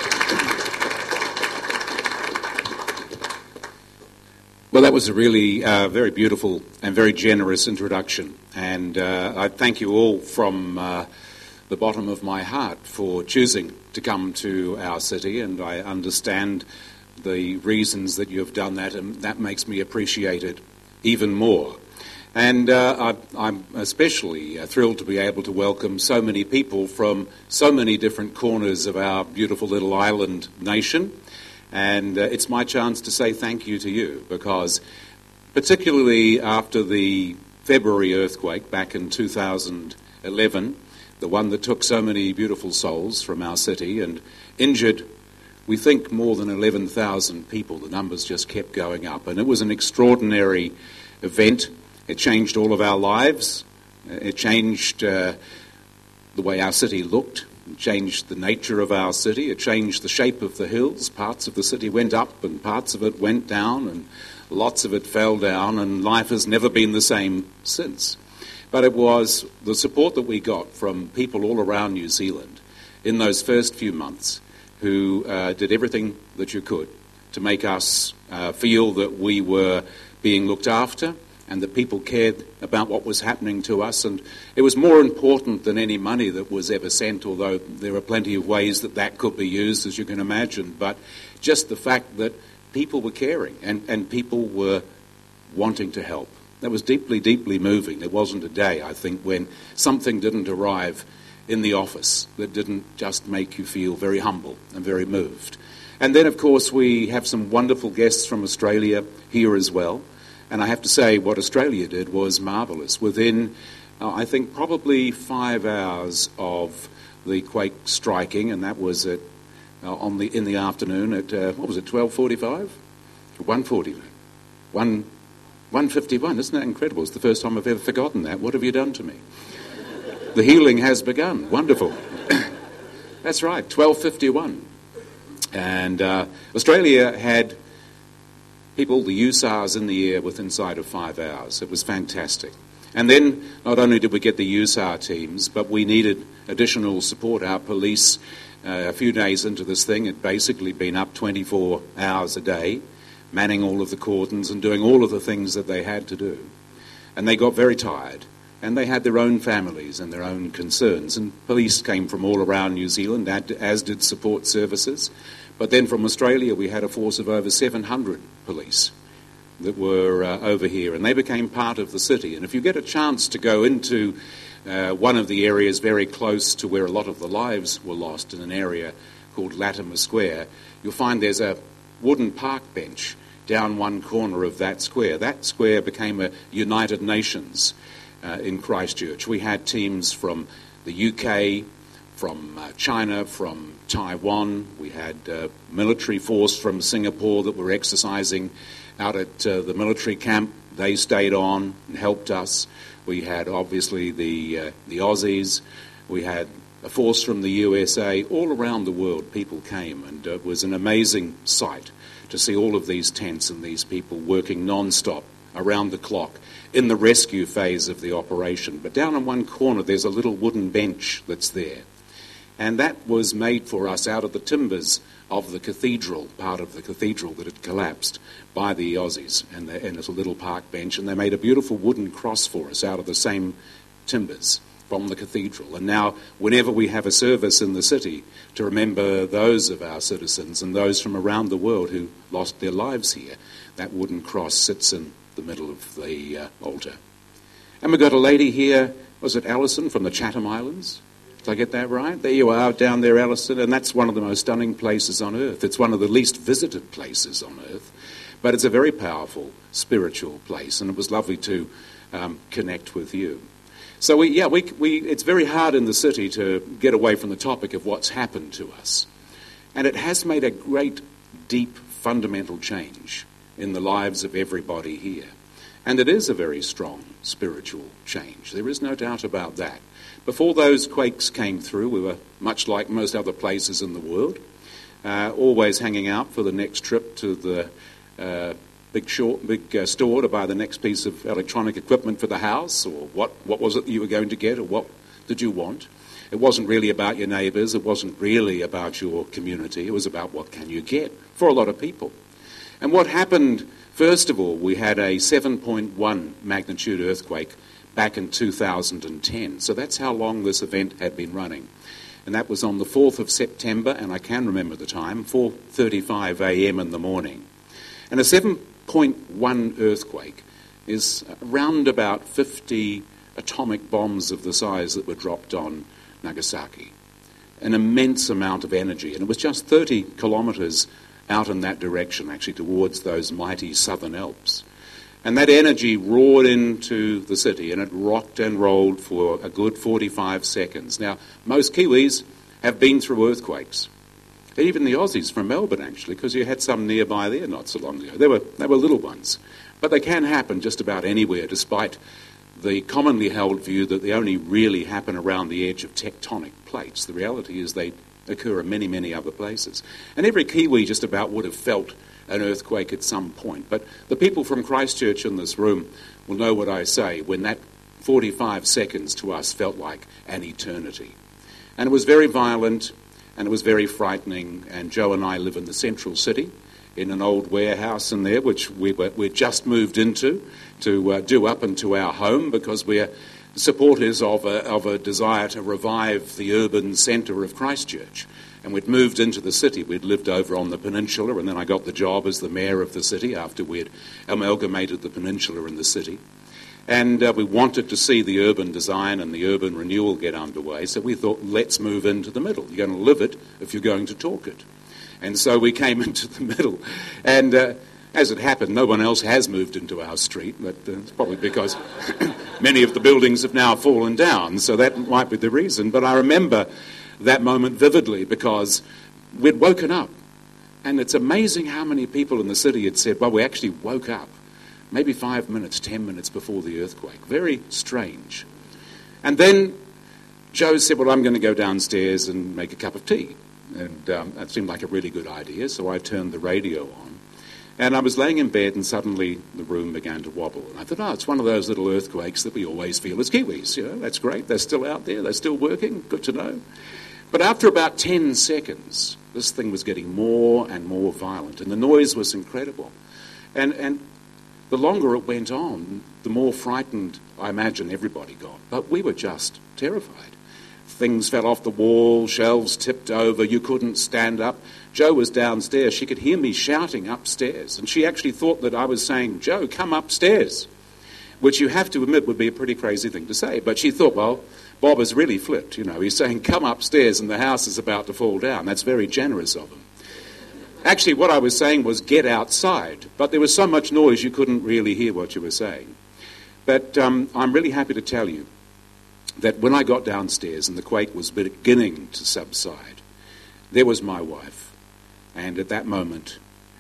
Well, that was a really uh, very beautiful and very generous introduction. And uh, I thank you all from uh, the bottom of my heart for choosing to come to our city, and I understand the reasons that you've done that, and that makes me appreciate it even more. And uh, I, I'm especially uh, thrilled to be able to welcome so many people from so many different corners of our beautiful little island nation. And uh, it's my chance to say thank you to you, because particularly after the February earthquake back in two thousand eleven, the one that took so many beautiful souls from our city and injured, we think, more than eleven thousand people. The numbers just kept going up. And it was an extraordinary event. It changed all of our lives. It changed uh, the way our city looked. It changed the nature of our city. It changed the shape of the hills. Parts of the city went up and parts of it went down, and lots of it fell down, and life has never been the same since. But it was the support that we got from people all around New Zealand in those first few months who uh, did everything that you could to make us uh, feel that we were being looked after and that people cared about what was happening to us. And it was more important than any money that was ever sent, although there are plenty of ways that that could be used, as you can imagine. But just the fact that people were caring and, and people were wanting to help. That was deeply, deeply moving. There wasn't a day, I think, when something didn't arrive in the office that didn't just make you feel very humble and very moved. And then, of course, we have some wonderful guests from Australia here as well. And I have to say, what Australia did was marvellous. Within, uh, I think, probably five hours of the quake striking, and that was at, uh, on the in the afternoon at, uh, what was it, twelve forty-five? one forty. one, one fifty-one. Isn't that incredible? It's the first time I've ever forgotten that. What have you done to me? The healing has begun. Wonderful. That's right, twelve fifty-one. And uh, Australia had people, the U S A Rs, in the air within sight of five hours. It was fantastic. And then not only did we get the U S A R teams, but we needed additional support. Our police, uh, a few days into this thing, had basically been up twenty-four hours a day, manning all of the cordons and doing all of the things that they had to do. And they got very tired. And they had their own families and their own concerns. And police came from all around New Zealand, as did support services. But then from Australia, we had a force of over seven hundred police that were uh, over here, and they became part of the city. And if you get a chance to go into uh, one of the areas very close to where a lot of the lives were lost, in an area called Latimer Square, you'll find there's a wooden park bench down one corner of that square. That square became a United Nations uh, in Christchurch. We had teams from the U K, from uh, China, from Taiwan. We had uh, military force from Singapore that were exercising out at uh, the military camp. They stayed on and helped us. We had, obviously, the uh, the Aussies. We had a force from the U S A. All around the world, people came, and uh, it was an amazing sight to see all of these tents and these people working non-stop around the clock in the rescue phase of the operation. But down in one corner, there's a little wooden bench that's there. And that was made for us out of the timbers of the cathedral, part of the cathedral that had collapsed by the Aussies. And, the, and it's a little park bench. And they made a beautiful wooden cross for us out of the same timbers from the cathedral. And now, whenever we have a service in the city to remember those of our citizens and those from around the world who lost their lives here, that wooden cross sits in the middle of the uh, altar. And we've got a lady here, was it Alison, from the Chatham Islands? Did I get that right? There you are, down there, Alison, and that's one of the most stunning places on earth. It's one of the least visited places on earth, but it's a very powerful spiritual place, and it was lovely to um, connect with you. So, we, yeah, we, we, it's very hard in the city to get away from the topic of what's happened to us. And it has made a great, deep, fundamental change in the lives of everybody here. And it is a very strong spiritual change. There is no doubt about that. Before those quakes came through, we were much like most other places in the world, uh, always hanging out for the next trip to the uh, big, short, big uh, store to buy the next piece of electronic equipment for the house, or what, what was it you were going to get, or what did you want. It wasn't really about your neighbours, it wasn't really about your community, it was about what can you get for a lot of people. And what happened, first of all, we had a seven point one magnitude earthquake back in two thousand ten. So that's how long this event had been running. And that was on the fourth of September, and I can remember the time, four thirty-five a.m. in the morning. And a seven point one earthquake is around about fifty atomic bombs of the size that were dropped on Nagasaki. An immense amount of energy. And it was just thirty kilometres out in that direction, actually, towards those mighty southern Alps. And that energy roared into the city, and it rocked and rolled for a good forty-five seconds. Now, most Kiwis have been through earthquakes. Even the Aussies from Melbourne, actually, because you had some nearby there not so long ago. They were, they were little ones. But they can happen just about anywhere, despite the commonly held view that they only really happen around the edge of tectonic plates. The reality is they occur in many, many other places. And every Kiwi just about would have felt an earthquake at some point. But the people from Christchurch in this room will know what I say when that forty-five seconds to us felt like an eternity. And it was very violent, and it was very frightening, and Joe and I live in the central city in an old warehouse in there, which we were, we're just moved into to uh, do up into our home, because we're supporters of a, of a desire to revive the urban centre of Christchurch. And we'd moved into the city. We'd lived over on the peninsula, and then I got the job as the mayor of the city after we'd amalgamated the peninsula and the city. And uh, we wanted to see the urban design and the urban renewal get underway, so we thought, let's move into the middle. You're going to live it if you're going to talk it. And so we came into the middle. And uh, as it happened, no one else has moved into our street, but uh, it's probably because many of the buildings have now fallen down, so that might be the reason. But I remember that moment vividly, because we'd woken up, and it's amazing how many people in the city had said, well, we actually woke up maybe five minutes, ten minutes before the earthquake. Very strange. And then Joe said, well, I'm going to go downstairs and make a cup of tea. And um, that seemed like a really good idea, so I turned the radio on. And I was laying in bed, and suddenly the room began to wobble. And I thought, oh, it's one of those little earthquakes that we always feel as Kiwis. You know, that's great. They're still out there. They're still working. Good to know. But after about ten seconds, this thing was getting more and more violent, and the noise was incredible. And and the longer it went on, the more frightened, I imagine, everybody got. But we were just terrified. Things fell off the wall, shelves tipped over, you couldn't stand up. Joe was downstairs. She could hear me shouting upstairs, and she actually thought that I was saying, Joe, come upstairs, which you have to admit would be a pretty crazy thing to say. But she thought, well, Bob has really flipped, you know. He's saying, come upstairs, and the house is about to fall down. That's very generous of him. Actually, what I was saying was get outside, but there was so much noise you couldn't really hear what you were saying. But um, I'm really happy to tell you that when I got downstairs and the quake was beginning to subside, there was my wife. And at that moment,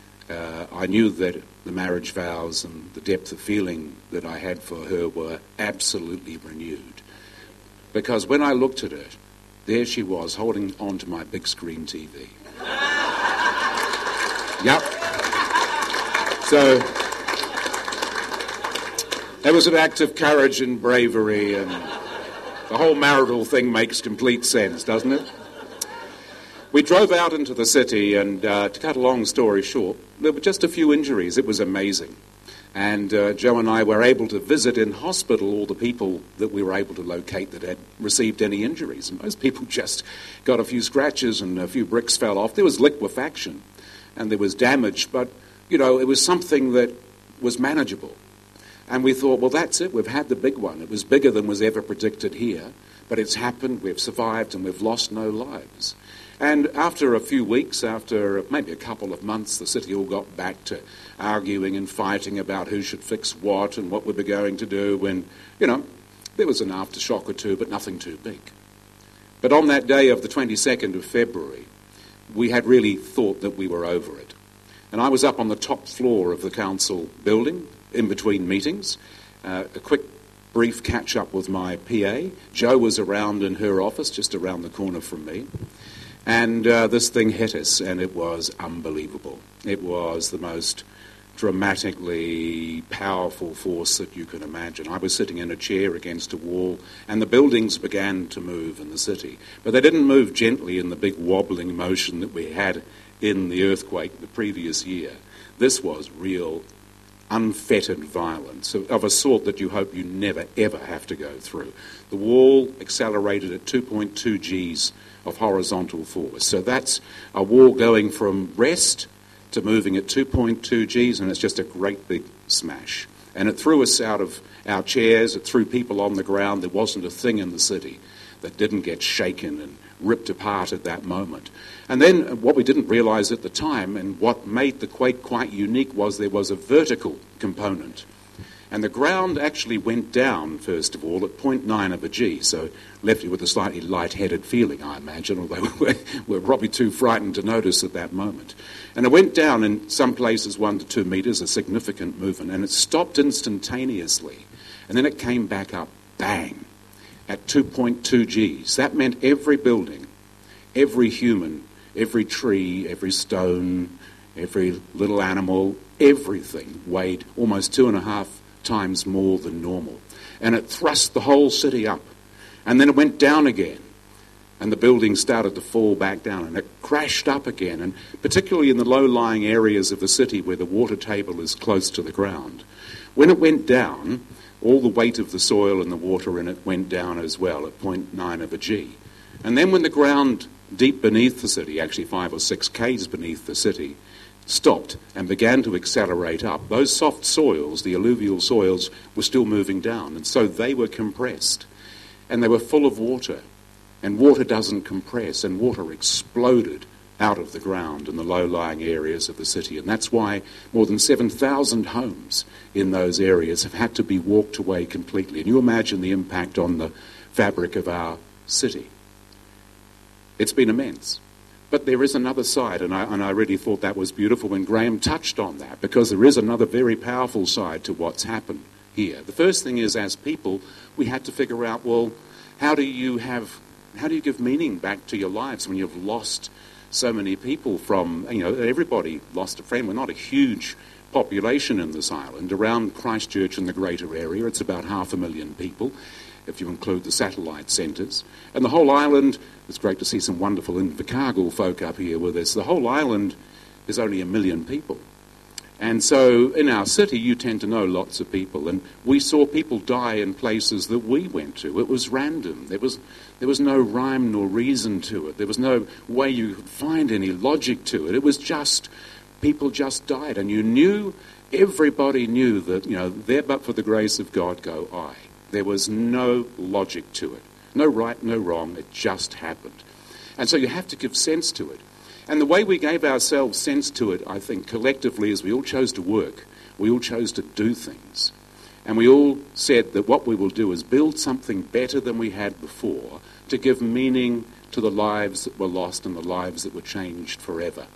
uh, I knew that the marriage vows and the depth of feeling that I had for her were absolutely renewed. Because when I looked at her, there she was, holding on to my big screen T V. Yep. So that was an act of courage and bravery, and the whole marital thing makes complete sense, doesn't it? We drove out into the city, and uh, to cut a long story short, there were just a few injuries. It was amazing. And uh, Joe and I were able to visit in hospital all the people that we were able to locate that had received any injuries. And most people just got a few scratches and a few bricks fell off. There was liquefaction and there was damage, but, you know, it was something that was manageable. And we thought, well, that's it. We've had the big one. It was bigger than was ever predicted here, but it's happened. We've survived and we've lost no lives. And after a few weeks, after maybe a couple of months, the city all got back to arguing and fighting about who should fix what and what we were going to do when, you know, there was an aftershock or two, but nothing too big. But on that day of the twenty-second of February, we had really thought that we were over it. And I was up on the top floor of the council building in between meetings, uh, a quick brief catch-up with my P A. Jo was around in her office, just around the corner from me. And uh, this thing hit us, and it was unbelievable. It was the most dramatically powerful force that you can imagine. I was sitting in a chair against a wall, and the buildings began to move in the city. But they didn't move gently in the big wobbling motion that we had in the earthquake the previous year. This was real unfettered violence of, of a sort that you hope you never, ever have to go through. The wall accelerated at two point two Gs of horizontal force. So that's a wall going from rest to moving at two point two Gs, and it's just a great big smash. And it threw us out of our chairs, it threw people on the ground. There wasn't a thing in the city that didn't get shaken and ripped apart at that moment. And then what we didn't realise at the time, and what made the quake quite unique, was there was a vertical component. And the ground actually went down, first of all, at zero point nine of a G, so left you with a slightly light-headed feeling, I imagine, although we were probably too frightened to notice at that moment. And it went down in some places one to two metres, a significant movement, and it stopped instantaneously. And then it came back up, bang, at two point two Gs. That meant every building, every human, every tree, every stone, every little animal, everything weighed almost two and a half times more than normal. And it thrust the whole city up. And then it went down again. And the buildings started to fall back down. And it crashed up again. And particularly in the low-lying areas of the city where the water table is close to the ground. When it went down, all the weight of the soil and the water in it went down as well at zero point nine of a G. And then when the ground deep beneath the city, actually five or six Ks beneath the city, stopped and began to accelerate up, those soft soils, the alluvial soils, were still moving down, and so they were compressed. And they were full of water, and water doesn't compress, and water exploded out of the ground in the low-lying areas of the city. And that's why more than seven thousand homes in those areas have had to be walked away completely. And you imagine the impact on the fabric of our city. It's been immense. But there is another side, and I, and I really thought that was beautiful when Graham touched on that, because there is another very powerful side to what's happened here. The first thing is, as people, we had to figure out, well, how do you have, how do you give meaning back to your lives when you've lost so many people from, you know, everybody lost a friend. We're not a huge population in this island. Around Christchurch and the greater area, it's about half a million people, if you include the satellite centres. And the whole island, it's great to see some wonderful Invercargill folk up here with us. The whole island is only a million people. And so in our city, you tend to know lots of people. And we saw people die in places that we went to. It was random. There was, there was no rhyme nor reason to it. There was no way you could find any logic to it. It was just, people just died. And you knew, everybody knew that, you know, there but for the grace of God go I. There was no logic to it. No right, no wrong. It just happened. And so you have to give sense to it. And the way we gave ourselves sense to it, I think, collectively, is we all chose to work. We all chose to do things. And we all said that what we will do is build something better than we had before to give meaning to the lives that were lost and the lives that were changed forever.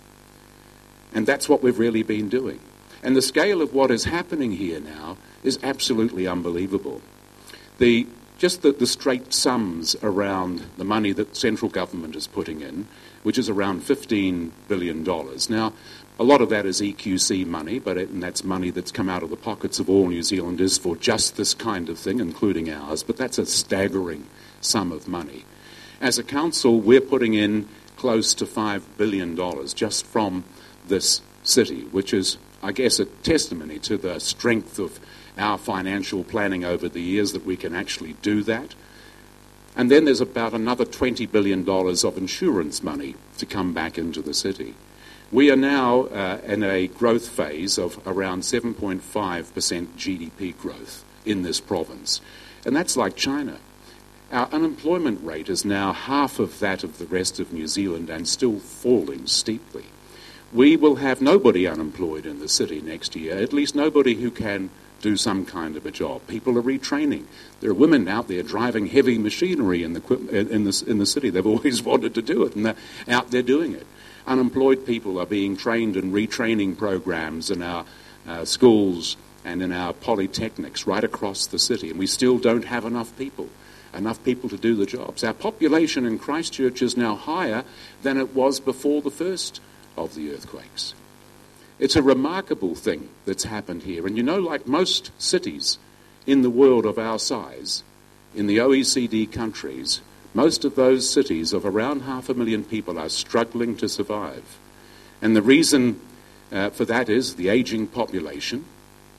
And that's what we've really been doing. And the scale of what is happening here now is absolutely unbelievable. The Just the, the straight sums around the money that central government is putting in, which is around fifteen billion dollars. Now, a lot of that is E Q C money, but it, and that's money that's come out of the pockets of all New Zealanders for just this kind of thing, including ours, but that's a staggering sum of money. As a council, we're putting in close to five billion dollars just from this city, which is, I guess, a testimony to the strength of our financial planning over the years that we can actually do that. And then there's about another twenty billion dollars of insurance money to come back into the city. We are now uh, in a growth phase of around seven point five percent G D P growth in this province. And that's like China. Our unemployment rate is now half of that of the rest of New Zealand and still falling steeply. We will have nobody unemployed in the city next year, at least nobody who can do some kind of a job. People are retraining. There are women out there driving heavy machinery in the in the, in the city. They've always wanted to do it, and they're out there doing it. Unemployed people are being trained in retraining programs in our uh, schools and in our polytechnics right across the city, and we still don't have enough people, enough people to do the jobs. Our population in Christchurch is now higher than it was before the first of the earthquakes. It's a remarkable thing that's happened here. And you know, like most cities in the world of our size, in the O E C D countries, most of those cities of around half a million people are struggling to survive. And the reason uh, for that is the ageing population,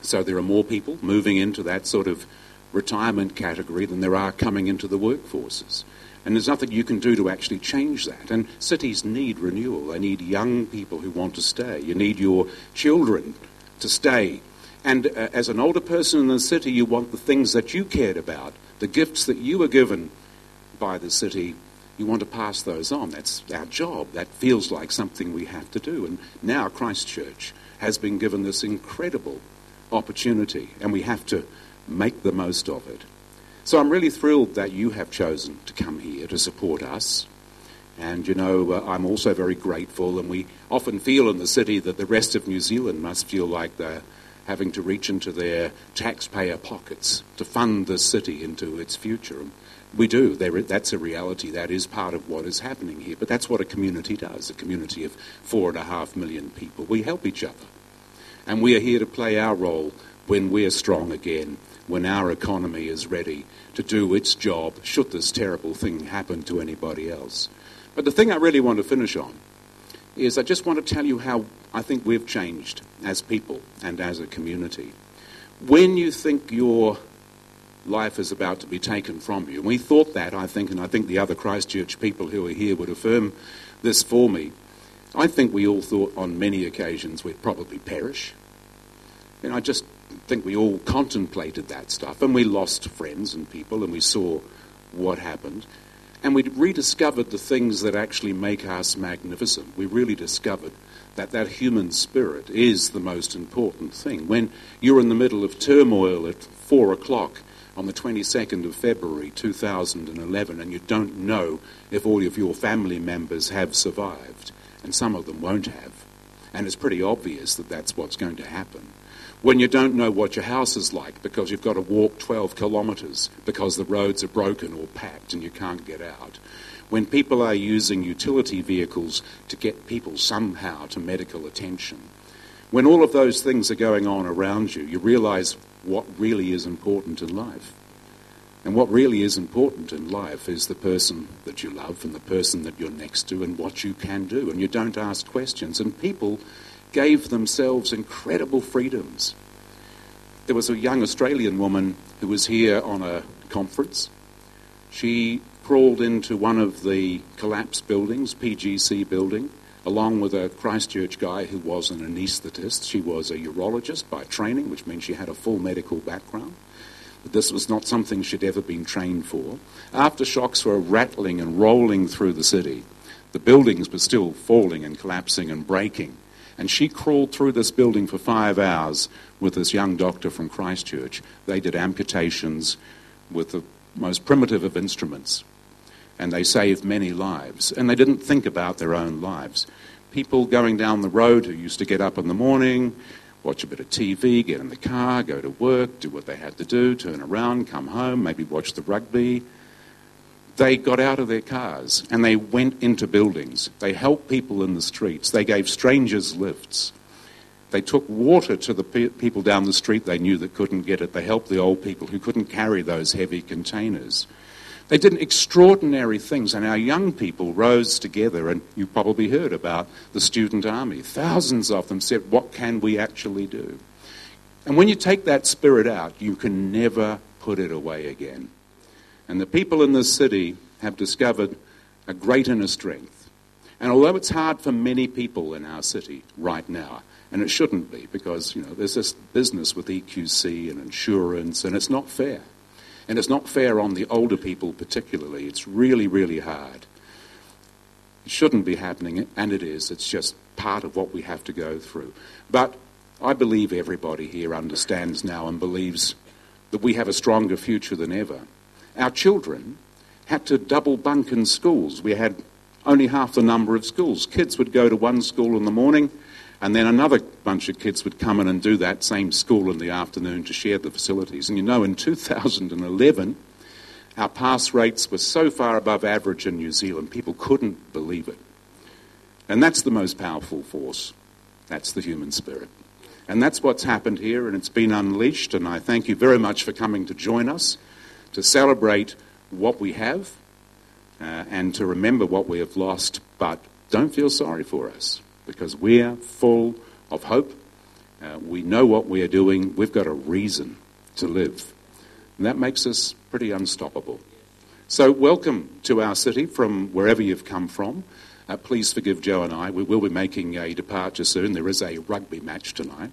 So there are more people moving into that sort of retirement category than there are coming into the workforces. And there's nothing you can do to actually change that. And cities need renewal. They need young people who want to stay. You need your children to stay. And uh, as an older person in the city, you want the things that you cared about, the gifts that you were given by the city, you want to pass those on. That's our job. That feels like something we have to do. And now Christchurch has been given this incredible opportunity, and we have to make the most of it. So I'm really thrilled that you have chosen to come here to support us. And, you know, uh, I'm also very grateful, and we often feel in the city that the rest of New Zealand must feel like they're having to reach into their taxpayer pockets to fund this city into its future. And we do. There, that's a reality. That is part of what is happening here. But that's what a community does, a community of four and a half million people. We help each other. And we are here to play our role when we're strong again, when our economy is ready to do its job, should this terrible thing happen to anybody else. But the thing I really want to finish on is I just want to tell you how I think we've changed as people and as a community. When you think your life is about to be taken from you, and we thought that, I think, and I think the other Christchurch people who are here would affirm this for me, I think we all thought on many occasions we'd probably perish. And I just think we all contemplated that stuff, and we lost friends and people, and we saw what happened. And we rediscovered the things that actually make us magnificent. We really discovered that that human spirit is the most important thing. When you're in the middle of turmoil at four o'clock on the twenty-second of February two thousand eleven, and you don't know if all of your family members have survived, and some of them won't have, and it's pretty obvious that that's what's going to happen. When you don't know what your house is like because you've got to walk twelve kilometres because the roads are broken or packed and you can't get out. When people are using utility vehicles to get people somehow to medical attention. When all of those things are going on around you, you realise what really is important in life. And what really is important in life is the person that you love and the person that you're next to and what you can do. And you don't ask questions. And people gave themselves incredible freedoms. There was a young Australian woman who was here on a conference. She crawled into one of the collapsed buildings, P G C building, along with a Christchurch guy who was an anaesthetist. She was a urologist by training, which means she had a full medical background. But this was not something she'd ever been trained for. Aftershocks were rattling and rolling through the city. The buildings were still falling and collapsing and breaking. And she crawled through this building for five hours with this young doctor from Christchurch. They did amputations with the most primitive of instruments. And they saved many lives. And they didn't think about their own lives. People going down the road who used to get up in the morning, watch a bit of T V, get in the car, go to work, do what they had to do, turn around, come home, maybe watch the rugby. They got out of their cars and they went into buildings. They helped people in the streets. They gave strangers lifts. They took water to the pe- people down the street they knew that couldn't get it. They helped the old people who couldn't carry those heavy containers. They did extraordinary things, and our young people rose together, and you probably heard about the student army. Thousands of them said, what can we actually do? And when you take that spirit out, you can never put it away again. And the people in this city have discovered a great inner strength. And although it's hard for many people in our city right now, and it shouldn't be, because, you know, there's this business with E Q C and insurance, and it's not fair. And it's not fair on the older people particularly. It's really, really hard. It shouldn't be happening, and it is. It's just part of what we have to go through. But I believe everybody here understands now and believes that we have a stronger future than ever. Our children had to double bunk in schools. We had only half the number of schools. Kids would go to one school in the morning, and then another bunch of kids would come in and do that same school in the afternoon to share the facilities. And you know, in two thousand eleven, our pass rates were so far above average in New Zealand, people couldn't believe it. And that's the most powerful force. That's the human spirit. And that's what's happened here, and it's been unleashed, and I thank you very much for coming to join us, to celebrate what we have, uh, and to remember what we have lost, but don't feel sorry for us, because we're full of hope, Uh, we know what we are doing. We've got a reason to live. And that makes us pretty unstoppable. So welcome to our city from wherever you've come from. Uh, please forgive Joe and I. We will be making a departure soon. There is a rugby match tonight.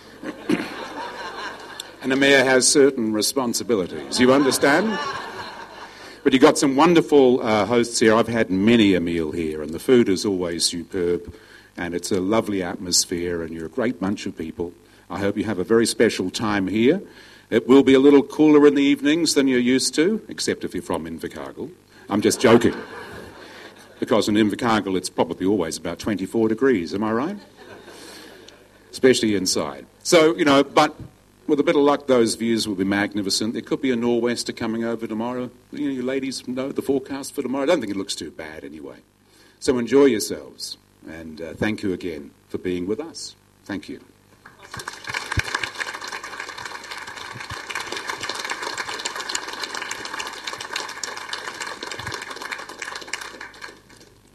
And the mayor has certain responsibilities. You understand? But you've got some wonderful uh, hosts here. I've had many a meal here, and the food is always superb. And it's a lovely atmosphere, and you're a great bunch of people. I hope you have a very special time here. It will be a little cooler in the evenings than you're used to, except if you're from Invercargill. I'm just joking. Because in Invercargill it's probably always about twenty-four degrees, am I right? Especially inside. So, you know, but with a bit of luck, those views will be magnificent. There could be a nor'wester coming over tomorrow. You know, you ladies know the forecast for tomorrow. I don't think it looks too bad anyway. So enjoy yourselves. And uh, thank you again for being with us. Thank you.